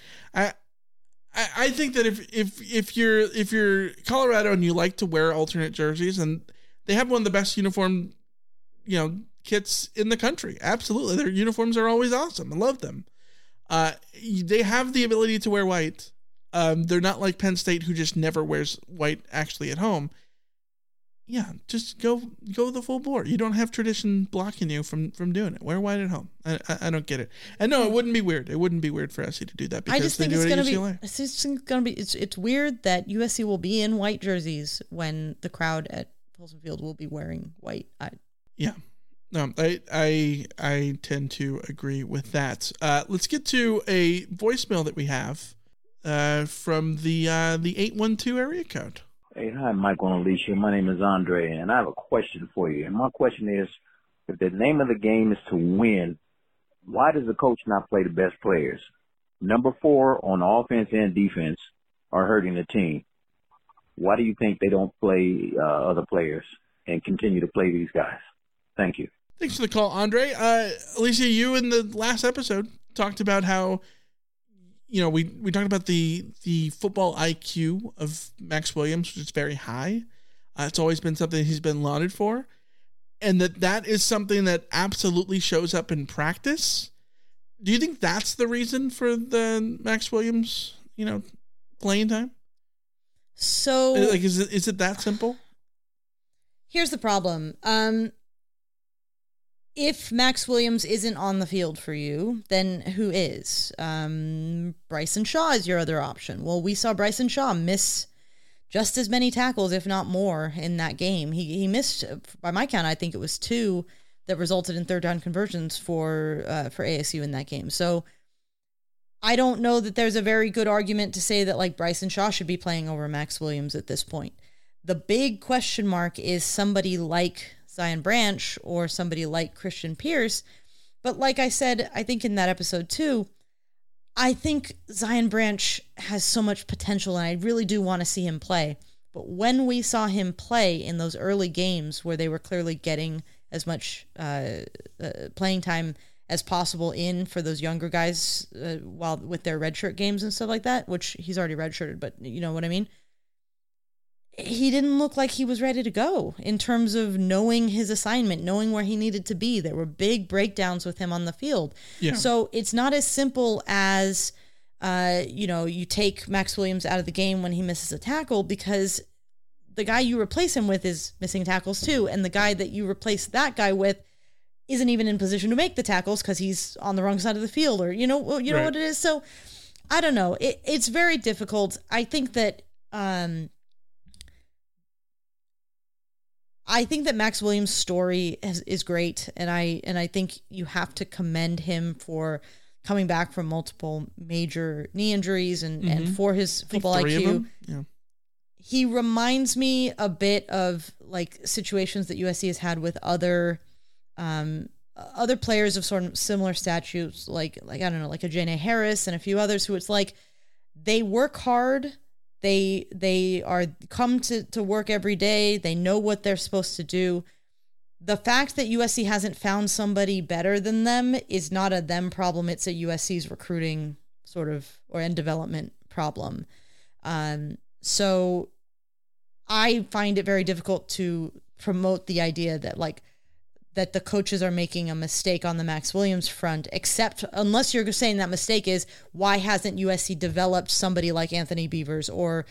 Speaker 10: I think that if you're Colorado and you like to wear alternate jerseys, and they have one of the best uniform, kits in the country. Absolutely. Their uniforms are always awesome. I love them. They have the ability to wear white. They're not like Penn State, who just never wears white actually at home. Yeah, just go the full bore. You don't have tradition blocking you from doing it. Wear white at home. I don't get it. And no, it wouldn't be weird. It wouldn't be weird for SC to do that because
Speaker 7: I just think
Speaker 10: they do it at UCLA.
Speaker 7: It's gonna be. It's weird that USC will be in white jerseys when the crowd at Folsom Field will be wearing white.
Speaker 10: Yeah. No, I tend to agree with that. Let's get to a voicemail that we have from the 812 area code.
Speaker 20: Hey, hi, Michael and Alicia. My name is Andre, and I have a question for you. And my question is, if the name of the game is to win, why does the coach not play the best players? Number 4 on offense and defense are hurting the team. Why do you think they don't play other players and continue to play these guys? Thank you.
Speaker 10: Thanks for the call, Andre. Alicia, you in the last episode talked about how, we talked about the football IQ of Max Williams, which is very high. It's always been something he's been lauded for. And that is something that absolutely shows up in practice. Do you think that's the reason for the Max Williams, playing time?
Speaker 7: So,
Speaker 10: like, is it that simple?
Speaker 7: Here's the problem. If Max Williams isn't on the field for you, then who is? Bryson Shaw is your other option. Well, we saw Bryson Shaw miss just as many tackles, if not more, in that game. He missed, by my count, I think it was 2 that resulted in third down conversions for ASU in that game. So I don't know that there's a very good argument to say that like Bryson Shaw should be playing over Max Williams at this point. The big question mark is somebody like Zion Branch or somebody like Christian Pierce. But like I said, I think in that episode too, I think Zion Branch has so much potential, and I really do want to see him play. But when we saw him play in those early games where they were clearly getting as much playing time as possible in for those younger guys while with their redshirt games and stuff like that, which he's already redshirted, but you know what I mean? He didn't look like he was ready to go in terms of knowing his assignment, knowing where he needed to be. There were big breakdowns with him on the field.
Speaker 10: Yeah.
Speaker 7: So it's not as simple as, you take Max Williams out of the game when he misses a tackle, because the guy you replace him with is missing tackles too. And the guy that you replace that guy with isn't even in position to make the tackles because he's on the wrong side of the field, or, you know what it is. So I don't know. It's very difficult. I think that, Max Williams' story is great, and I think you have to commend him for coming back from multiple major knee injuries and for his football IQ.
Speaker 10: Yeah.
Speaker 7: He reminds me a bit of like situations that USC has had with other players of sort of similar statutes, like I don't know, like a Janae Harris and a few others, who it's like they work hard. They are come to work every day. They know what they're supposed to do. The fact that USC hasn't found somebody better than them is not a them problem. It's a USC's recruiting and development problem. So I find it very difficult to promote the idea that the coaches are making a mistake on the Max Williams front, except unless you're saying that mistake is, why hasn't USC developed somebody like Anthony Beavers or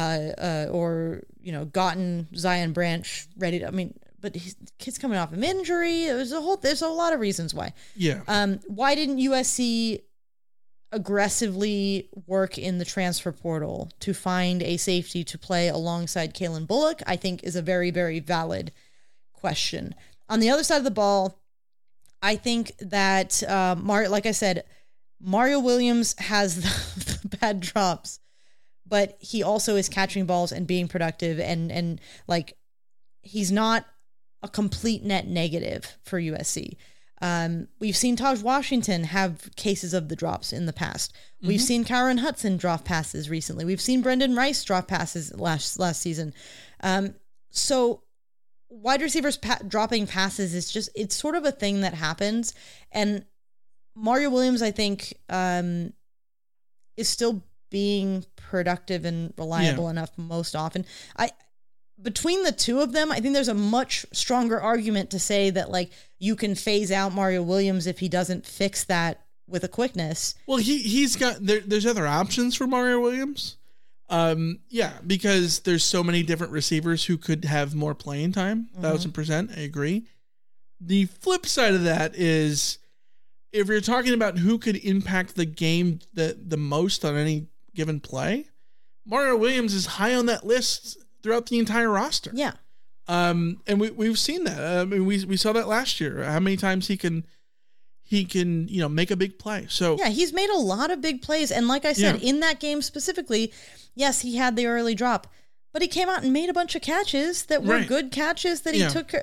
Speaker 7: gotten Zion Branch ready to, but his kid's coming off an injury. There's a lot of reasons why.
Speaker 10: Yeah.
Speaker 7: Why didn't USC aggressively work in the transfer portal to find a safety to play alongside Kalen Bullock? I think is a very, very valid question. On the other side of the ball, I think that, like I said, Mario Williams has the bad drops, but he also is catching balls and being productive, and like he's not a complete net negative for USC. We've seen Taj Washington have cases of the drops in the past. Mm-hmm. We've seen Kyron Hudson drop passes recently. We've seen Brendan Rice drop passes last season. So wide receivers dropping passes it's sort of a thing that happens. And Mario Williams, I think, is still being productive and reliable enough most often. Between the two of them, I think there's a much stronger argument to say that like you can phase out Mario Williams if he doesn't fix that with a quickness.
Speaker 10: Well, he's got there's other options for Mario Williams. Because there's so many different receivers who could have more playing time. 1,000%, I agree. The flip side of that is, if you're talking about who could impact the game the most on any given play, Mario Williams is high on that list throughout the entire roster.
Speaker 7: Yeah.
Speaker 10: And we've seen that. We saw that last year. How many times he can make a big play. So
Speaker 7: yeah, he's made a lot of big plays. And like I said, in that game specifically, yes, he had the early drop, but he came out and made a bunch of catches that were good catches that he took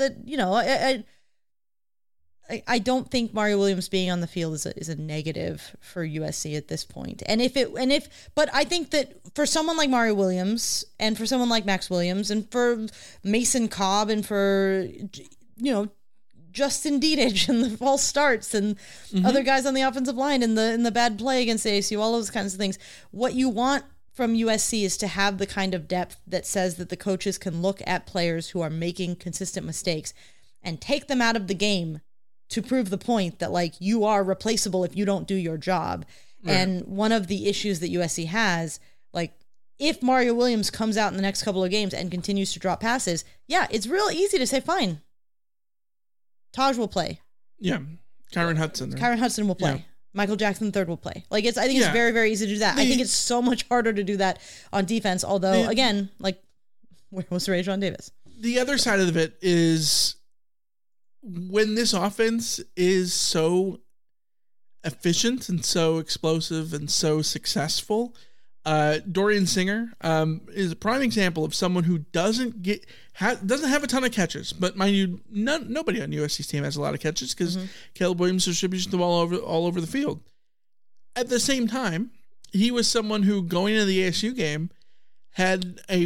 Speaker 7: I don't think Mario Williams being on the field is a negative for USC at this point. But I think that for someone like Mario Williams and for someone like Max Williams and for Mason Cobb and for, Justin Dedich and the false starts and other guys on the offensive line and the bad play against ASU, all those kinds of things. What you want from USC is to have the kind of depth that says that the coaches can look at players who are making consistent mistakes and take them out of the game to prove the point that like you are replaceable if you don't do your job. Right. And one of the issues that USC has, like if Mario Williams comes out in the next couple of games and continues to drop passes, it's real easy to say, fine, Taj will play.
Speaker 10: Yeah. Kyron Hudson.
Speaker 7: Kyron Hudson will play. Yeah. Michael Jackson III will play. Like I think it's very, very easy to do that. I think it's so much harder to do that on defense. Although again, like where was Rajon Davis?
Speaker 10: The other side of it is when this offense is so efficient and so explosive and so successful, Dorian Singer is a prime example of someone who doesn't have a ton of catches, but mind you, nobody on USC's team has a lot of catches because Caleb Williams distributes the ball all over the field. At the same time, he was someone who, going into the ASU game, had a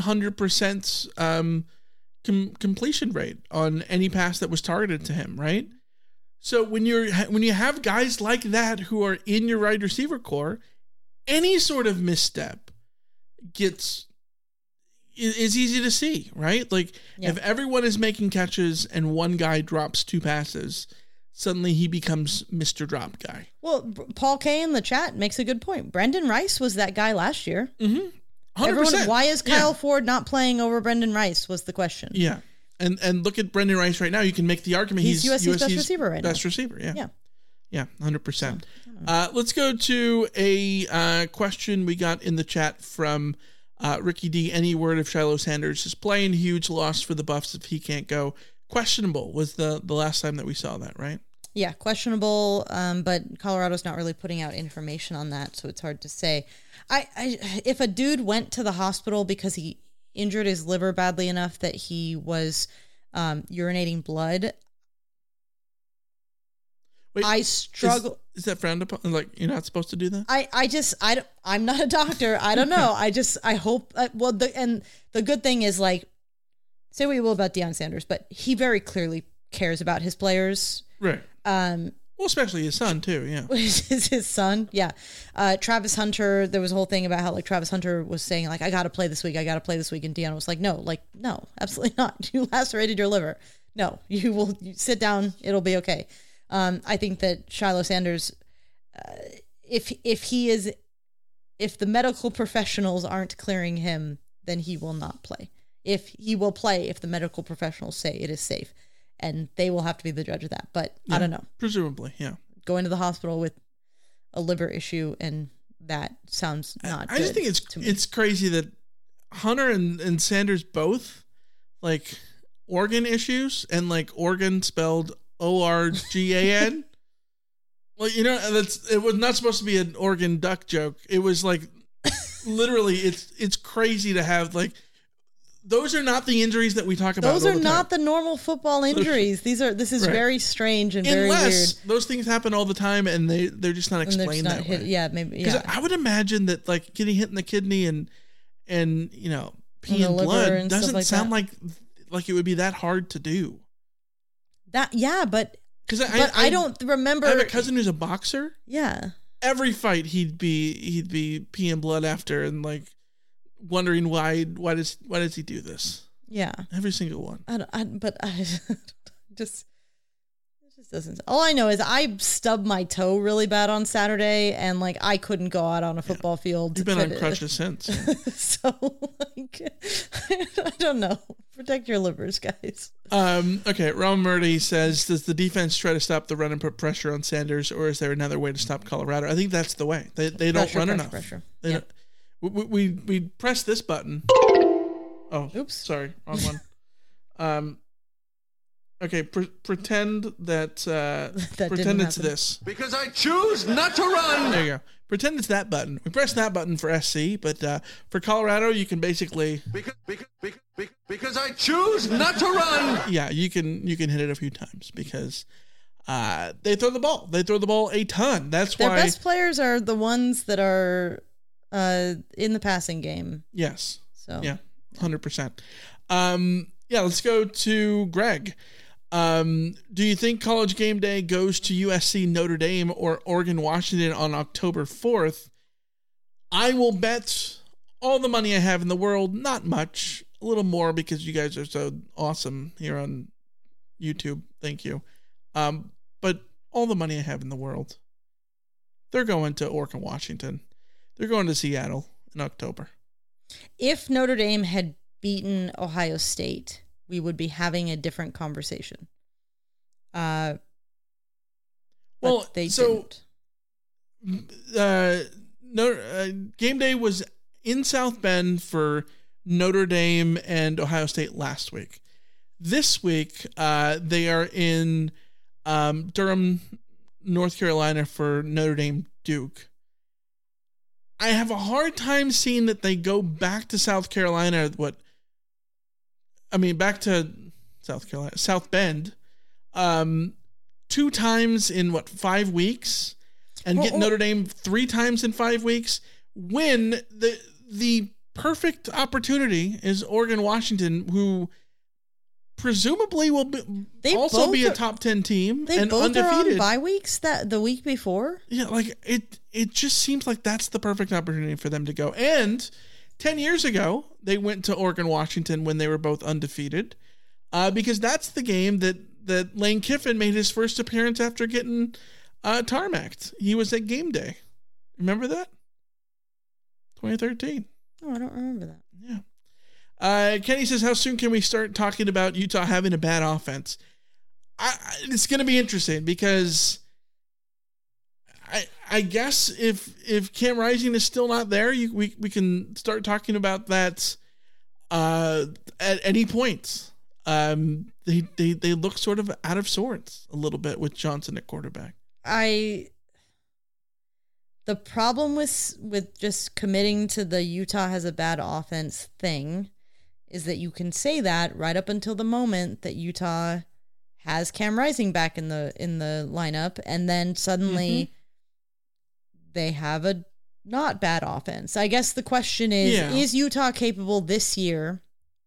Speaker 10: 100% completion rate on any pass that was targeted to him, right? So when you have guys like that who are in your wide receiver core, any sort of misstep is easy to see, right? Like if everyone is making catches and one guy drops 2 passes, suddenly he becomes Mr. Drop Guy.
Speaker 7: Well, Paul K in the chat makes a good point. Brendan Rice was that guy last year.
Speaker 10: 100%.
Speaker 7: Everyone, why is Kyle Ford not playing over Brendan Rice was the question.
Speaker 10: Yeah. And look at Brendan Rice right now. You can make the argument he's
Speaker 7: USC's best receiver right now.
Speaker 10: Best receiver, yeah. Yeah, 100%. Let's go to a question we got in the chat from Ricky D. Any word if Shiloh Sanders is playing? Huge loss for the Buffs if he can't go. Questionable was the last time that we saw that, right?
Speaker 7: Yeah, questionable, but Colorado's not really putting out information on that, so it's hard to say. If a dude went to the hospital because he injured his liver badly enough that he was urinating blood,
Speaker 10: Wait,
Speaker 7: I struggle.
Speaker 10: Is that frowned upon? Like, you're not supposed to do that?
Speaker 7: I'm not a doctor. I don't know. I hope. The good thing is, like, say what you will about Deion Sanders, but he very clearly cares about his players.
Speaker 10: Right. Well, especially his son too. Yeah.
Speaker 7: His son. Yeah. Travis Hunter. There was a whole thing about how, like, Travis Hunter was saying, like, I got to play this week. And Deion was like, no, absolutely not. You lacerated your liver. No, you sit down. It'll be okay. I think that Shiloh Sanders, if the medical professionals aren't clearing him, then he will not play. If he will play, if the medical professionals say it is safe, and they will have to be the judge of that. But I don't know.
Speaker 10: Presumably, yeah.
Speaker 7: Going to the hospital with a liver issue, and that sounds not.
Speaker 10: I just think it's crazy that Hunter and Sanders both, like, organ issues, and like organ spelled ORGAN. Well, it was not supposed to be an Oregon Duck joke. It was like, literally, it's crazy to have, like, those are not the injuries that we talk about.
Speaker 7: Those are not the normal football injuries. This is right. Very strange and very weird.
Speaker 10: Those things happen all the time, and they're just not explained that way.
Speaker 7: Yeah, maybe. Yeah.
Speaker 10: I would imagine that, like, getting hit in the kidney and peeing blood doesn't sound like it would be that hard to do.
Speaker 7: But I don't remember.
Speaker 10: I have a cousin who's a boxer.
Speaker 7: Yeah.
Speaker 10: Every fight he'd be peeing blood after, and, like, wondering why does he do this?
Speaker 7: Yeah.
Speaker 10: Every single one.
Speaker 7: It just doesn't. All I know is I stubbed my toe really bad on Saturday, and, like, I couldn't go out on a football field.
Speaker 10: You've been on crutches since.
Speaker 7: So, like, I don't know. Protect your livers, guys.
Speaker 10: Okay, Ron Murdy says, does the defense try to stop the run and put pressure on Sanders, or is there another way to stop Colorado? I think that's the way. They don't run enough.
Speaker 7: Pressure.
Speaker 10: We press this button. Oh, oops! Sorry, wrong one. Okay, pretend that pretend it's this.
Speaker 12: Because I choose not to run.
Speaker 10: There you go. Pretend it's that button. We press that button for SC, but for Colorado, you can basically
Speaker 12: because I choose not to run.
Speaker 10: Yeah, you can hit it a few times because they throw the ball. They throw the ball a ton. That's why
Speaker 7: their best players are the ones that are in the passing game.
Speaker 10: Yes.
Speaker 7: So
Speaker 10: yeah, 100%. Yeah, let's go to Greg. Do you think College Game Day goes to USC, Notre Dame, or Oregon, Washington on October 4th? I will bet all the money I have in the world, not much, a little more because you guys are so awesome here on YouTube. Thank you. But all the money I have in the world, they're going to Oregon, Washington. They're going to Seattle in October.
Speaker 7: If Notre Dame had beaten Ohio State, we would be having a different conversation. Well, they didn't.
Speaker 10: Game Day was in South Bend for Notre Dame and Ohio State last week. This week, they are in Durham, North Carolina for Notre Dame Duke. I have a hard time seeing that they go back to South Carolina. Back to South Carolina, South Bend, 2 times in 5 weeks, and get Notre Dame 3 times in 5 weeks, when the perfect opportunity is Oregon, Washington, who presumably will also be a top 10 team and
Speaker 7: both
Speaker 10: undefeated.
Speaker 7: Are on bye weeks the week before.
Speaker 10: Yeah, it just seems like that's the perfect opportunity for them to go. And 10 years ago, they went to Oregon, Washington when they were both undefeated, because that's the game that Lane Kiffin made his first appearance after getting tarmacked. He was at game day. Remember that? 2013.
Speaker 7: Oh, I don't remember that.
Speaker 10: Yeah. Kenny says, how soon can we start talking about Utah having a bad offense? It's going to be interesting because I guess if Cam Rising is still not there, we can start talking about that at any point. They look sort of out of sorts a little bit with Johnson at quarterback.
Speaker 7: The problem with just committing to the Utah has a bad offense thing is that you can say that right up until the moment that Utah has Cam Rising back in the lineup, and then suddenly they have a not bad offense. I guess the question is Utah capable this year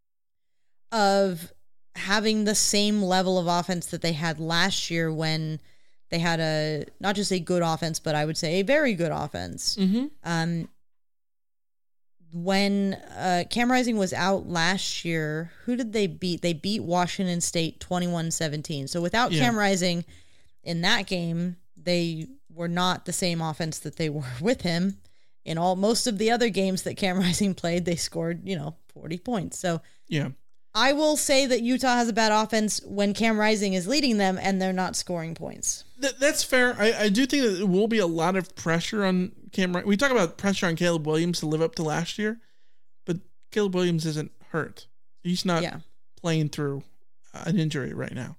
Speaker 7: of having the same level of offense that they had last year when they had not just a good offense, but I would say a very good offense.
Speaker 10: Mm-hmm.
Speaker 7: When Cam Rising was out last year, who did they beat? They beat Washington State 21-17. So without Cam Rising in that game, they were not the same offense that they were with him. In most of the other games that Cam Rising played, they scored, 40 points. So I will say that Utah has a bad offense when Cam Rising is leading them and they're not scoring points.
Speaker 10: That's fair. I do think that there will be a lot of pressure on Cam. We talk about pressure on Caleb Williams to live up to last year, but Caleb Williams isn't hurt. He's not playing through an injury right now.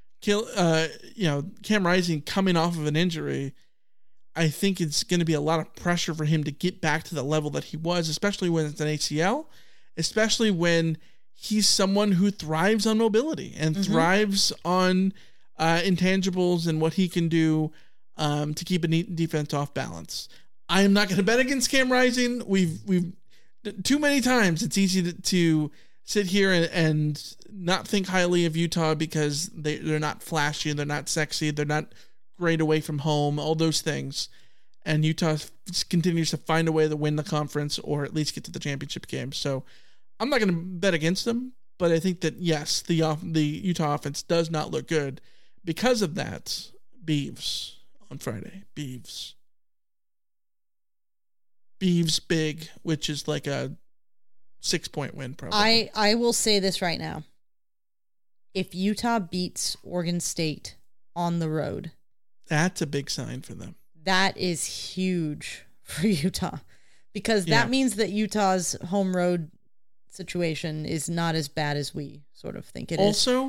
Speaker 10: Cam Rising coming off of an injury, I think it's going to be a lot of pressure for him to get back to the level that he was, especially when it's an ACL, especially when he's someone who thrives on mobility and thrives on intangibles and what he can do to keep a defense off balance. I am not going to bet against Cam Rising. We've too many times. It's easy to sit here and not think highly of Utah because they're not flashy, they're not sexy, they're not great away from home, all those things. And Utah continues to find a way to win the conference or at least get to the championship game. So I'm not going to bet against them, but I think that, yes, the Utah offense does not look good. Because of that, Beavs on Friday. Beavs big, which is like a 6-point win probably.
Speaker 7: I will say this right now. If Utah beats Oregon State on the road,
Speaker 10: that's a big sign for them.
Speaker 7: That is huge for Utah because that means that Utah's home road situation is not as bad as we sort of think it is.
Speaker 10: Also,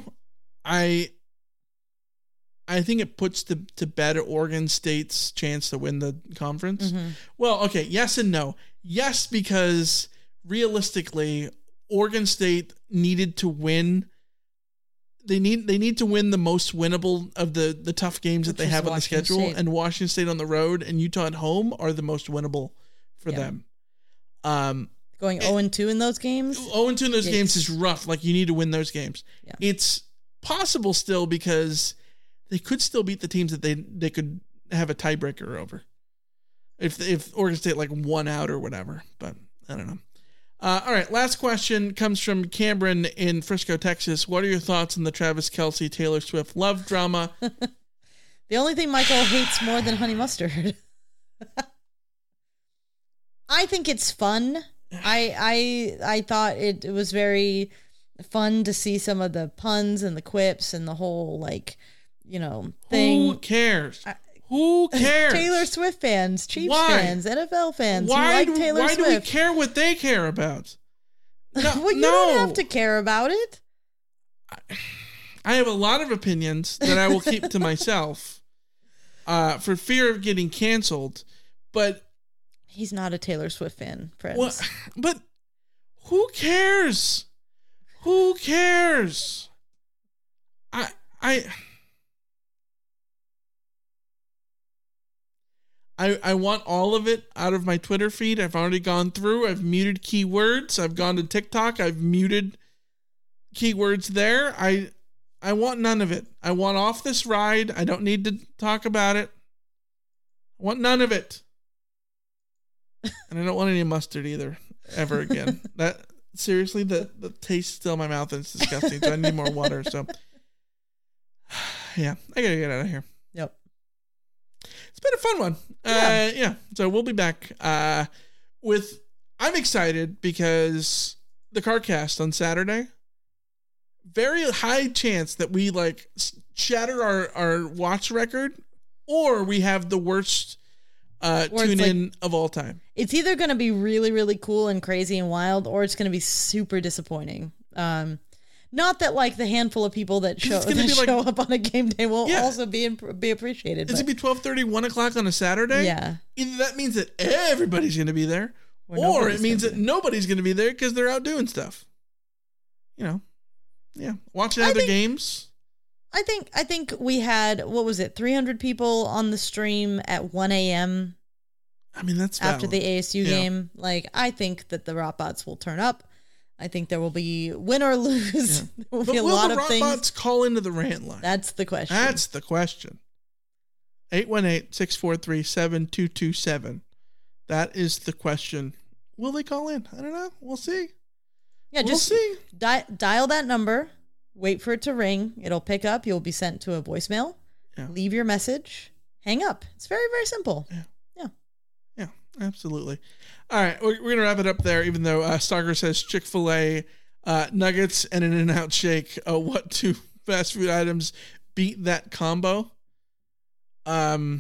Speaker 10: I think it puts to bed Oregon State's chance to win the conference.
Speaker 7: Mm-hmm.
Speaker 10: Well, okay, yes and no. Yes, because realistically, Oregon State needed to win. They need to win the most winnable of the tough games that they have on the schedule, and Washington State on the road and Utah at home are the most winnable for them.
Speaker 7: Going 0-2 in those games?
Speaker 10: 0-2 in those games is rough. Like, you need to win those games.
Speaker 7: Yeah.
Speaker 10: It's possible still because they could still beat the teams that they could have a tiebreaker over. If Oregon State won out or whatever, but I don't know. All right, last question comes from Cameron in Frisco, Texas. What are your thoughts on the Travis Kelce, Taylor Swift love drama?
Speaker 7: The only thing Michael hates more than honey mustard. I think it's fun. I thought it was very fun to see some of the puns and the quips and the whole thing.
Speaker 10: Who cares? Who cares?
Speaker 7: Taylor Swift fans, Chiefs fans, NFL fans. Why do
Speaker 10: we care what they care about? No,
Speaker 7: well, you don't have to care about it.
Speaker 10: I have a lot of opinions that I will keep to myself for fear of getting canceled. But
Speaker 7: He's not a Taylor Swift fan, friends.
Speaker 10: Well, but who cares? Who cares? I want all of it out of my Twitter feed. I've already gone through. I've muted keywords. I've gone to TikTok. I've muted keywords there. I want none of it. I want off this ride. I don't need to talk about it. I want none of it. And I don't want any mustard either, ever again. That seriously, the taste still in my mouth and it's disgusting. So I need more water. So yeah, I gotta get out of here.
Speaker 7: Yep.
Speaker 10: It's been a fun one. Yeah. So we'll be back with. I'm excited because the CarCast on Saturday. Very high chance that we like shatter our watch record, or we have the worst tune in of all time.
Speaker 7: It's either going to be really, really cool and crazy and wild, or it's going to be super disappointing. Not that like the handful of people that show up on a game day will also be appreciated.
Speaker 10: It's going to be 12:30, 1 o'clock on a Saturday.
Speaker 7: Yeah.
Speaker 10: Either that means that everybody's going to be there, or it means that nobody's going to be there because they're out doing stuff. You know, yeah. Watching other games.
Speaker 7: I think we had, 300 people on the stream at 1 a.m.
Speaker 10: I mean, that's
Speaker 7: after
Speaker 10: valid.
Speaker 7: the ASU game. Like, I think that the Rotbots will turn up. I think there will be win or lose.
Speaker 10: Yeah.
Speaker 7: There will be a lot of things.
Speaker 10: Will the Rotbots call into the rant line?
Speaker 7: That's the question.
Speaker 10: 818-643-7227. That is the question. Will they call in? I don't know. We'll see.
Speaker 7: Yeah,
Speaker 10: we'll see.
Speaker 7: Dial that number. Wait for it to ring. It'll pick up. You'll be sent to a voicemail.
Speaker 10: Yeah.
Speaker 7: Leave your message. Hang up. It's very, very simple.
Speaker 10: Yeah, absolutely. All right, we're going to wrap it up there, even though Stalker says Chick-fil-A nuggets and an In-N-Out shake. What two fast food items beat that combo? I'll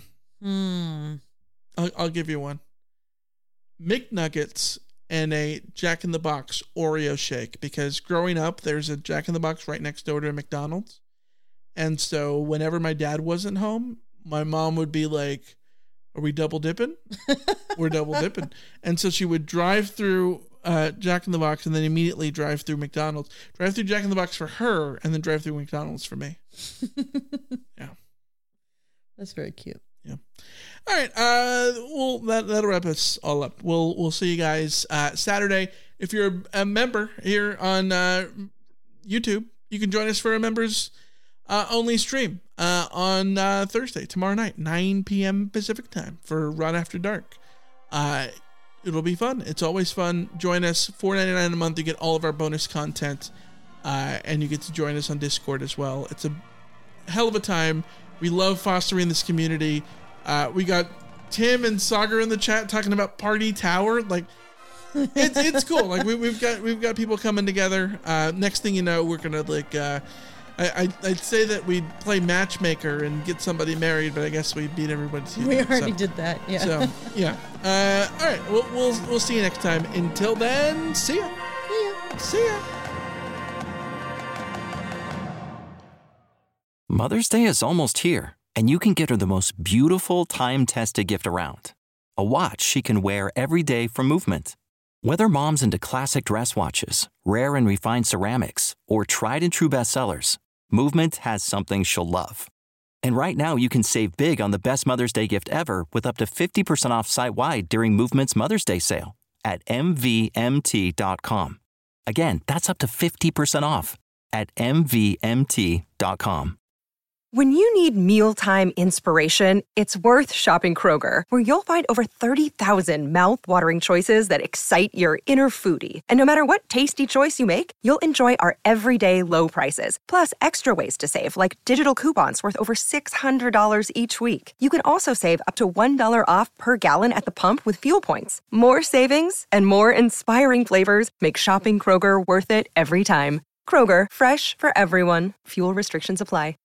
Speaker 10: give you one. McNuggets and a Jack in the Box Oreo shake, because growing up, there's a Jack in the Box right next door to a McDonald's. And so whenever my dad wasn't home, my mom would be like, "Are we double dipping?" We're double dipping. And so she would drive through Jack in the Box and then immediately drive through McDonald's. Drive through Jack in the Box for her and then drive through McDonald's for me. Yeah.
Speaker 7: That's very cute.
Speaker 10: Yeah. All right. Well, that'll wrap us all up. We'll see you guys Saturday. If you're a member here on YouTube, you can join us for a members only stream on Thursday, tomorrow night, 9 p.m. Pacific time for Run After Dark. It'll be fun. It's always fun. Join us. $4.99 a month. You get all of our bonus content, and you get to join us on Discord as well. It's a hell of a time. We love fostering this community. We got Tim and Sagar in the chat talking about Party Tower. Like, it's cool. Like we've got people coming together. Next thing you know, we're gonna like. I'd say that we'd play matchmaker and get somebody married, but I guess we beat everybody to
Speaker 7: We already did that. Yeah.
Speaker 10: So yeah. All right. We'll see you next time. Until then, see ya. See ya.
Speaker 8: Mother's Day is almost here, and you can get her the most beautiful time-tested gift around. A watch she can wear every day from Movement. Whether mom's into classic dress watches, rare and refined ceramics, or tried and true bestsellers, Movement has something she'll love. And right now you can save big on the best Mother's Day gift ever with up to 50% off site-wide during Movement's Mother's Day sale at MVMT.com. Again, that's up to 50% off at MVMT.com.
Speaker 19: When you need mealtime inspiration, it's worth shopping Kroger, where you'll find over 30,000 mouth-watering choices that excite your inner foodie. And no matter what tasty choice you make, you'll enjoy our everyday low prices, plus extra ways to save, like digital coupons worth over $600 each week. You can also save up to $1 off per gallon at the pump with fuel points. More savings and more inspiring flavors make shopping Kroger worth it every time. Kroger, fresh for everyone. Fuel restrictions apply.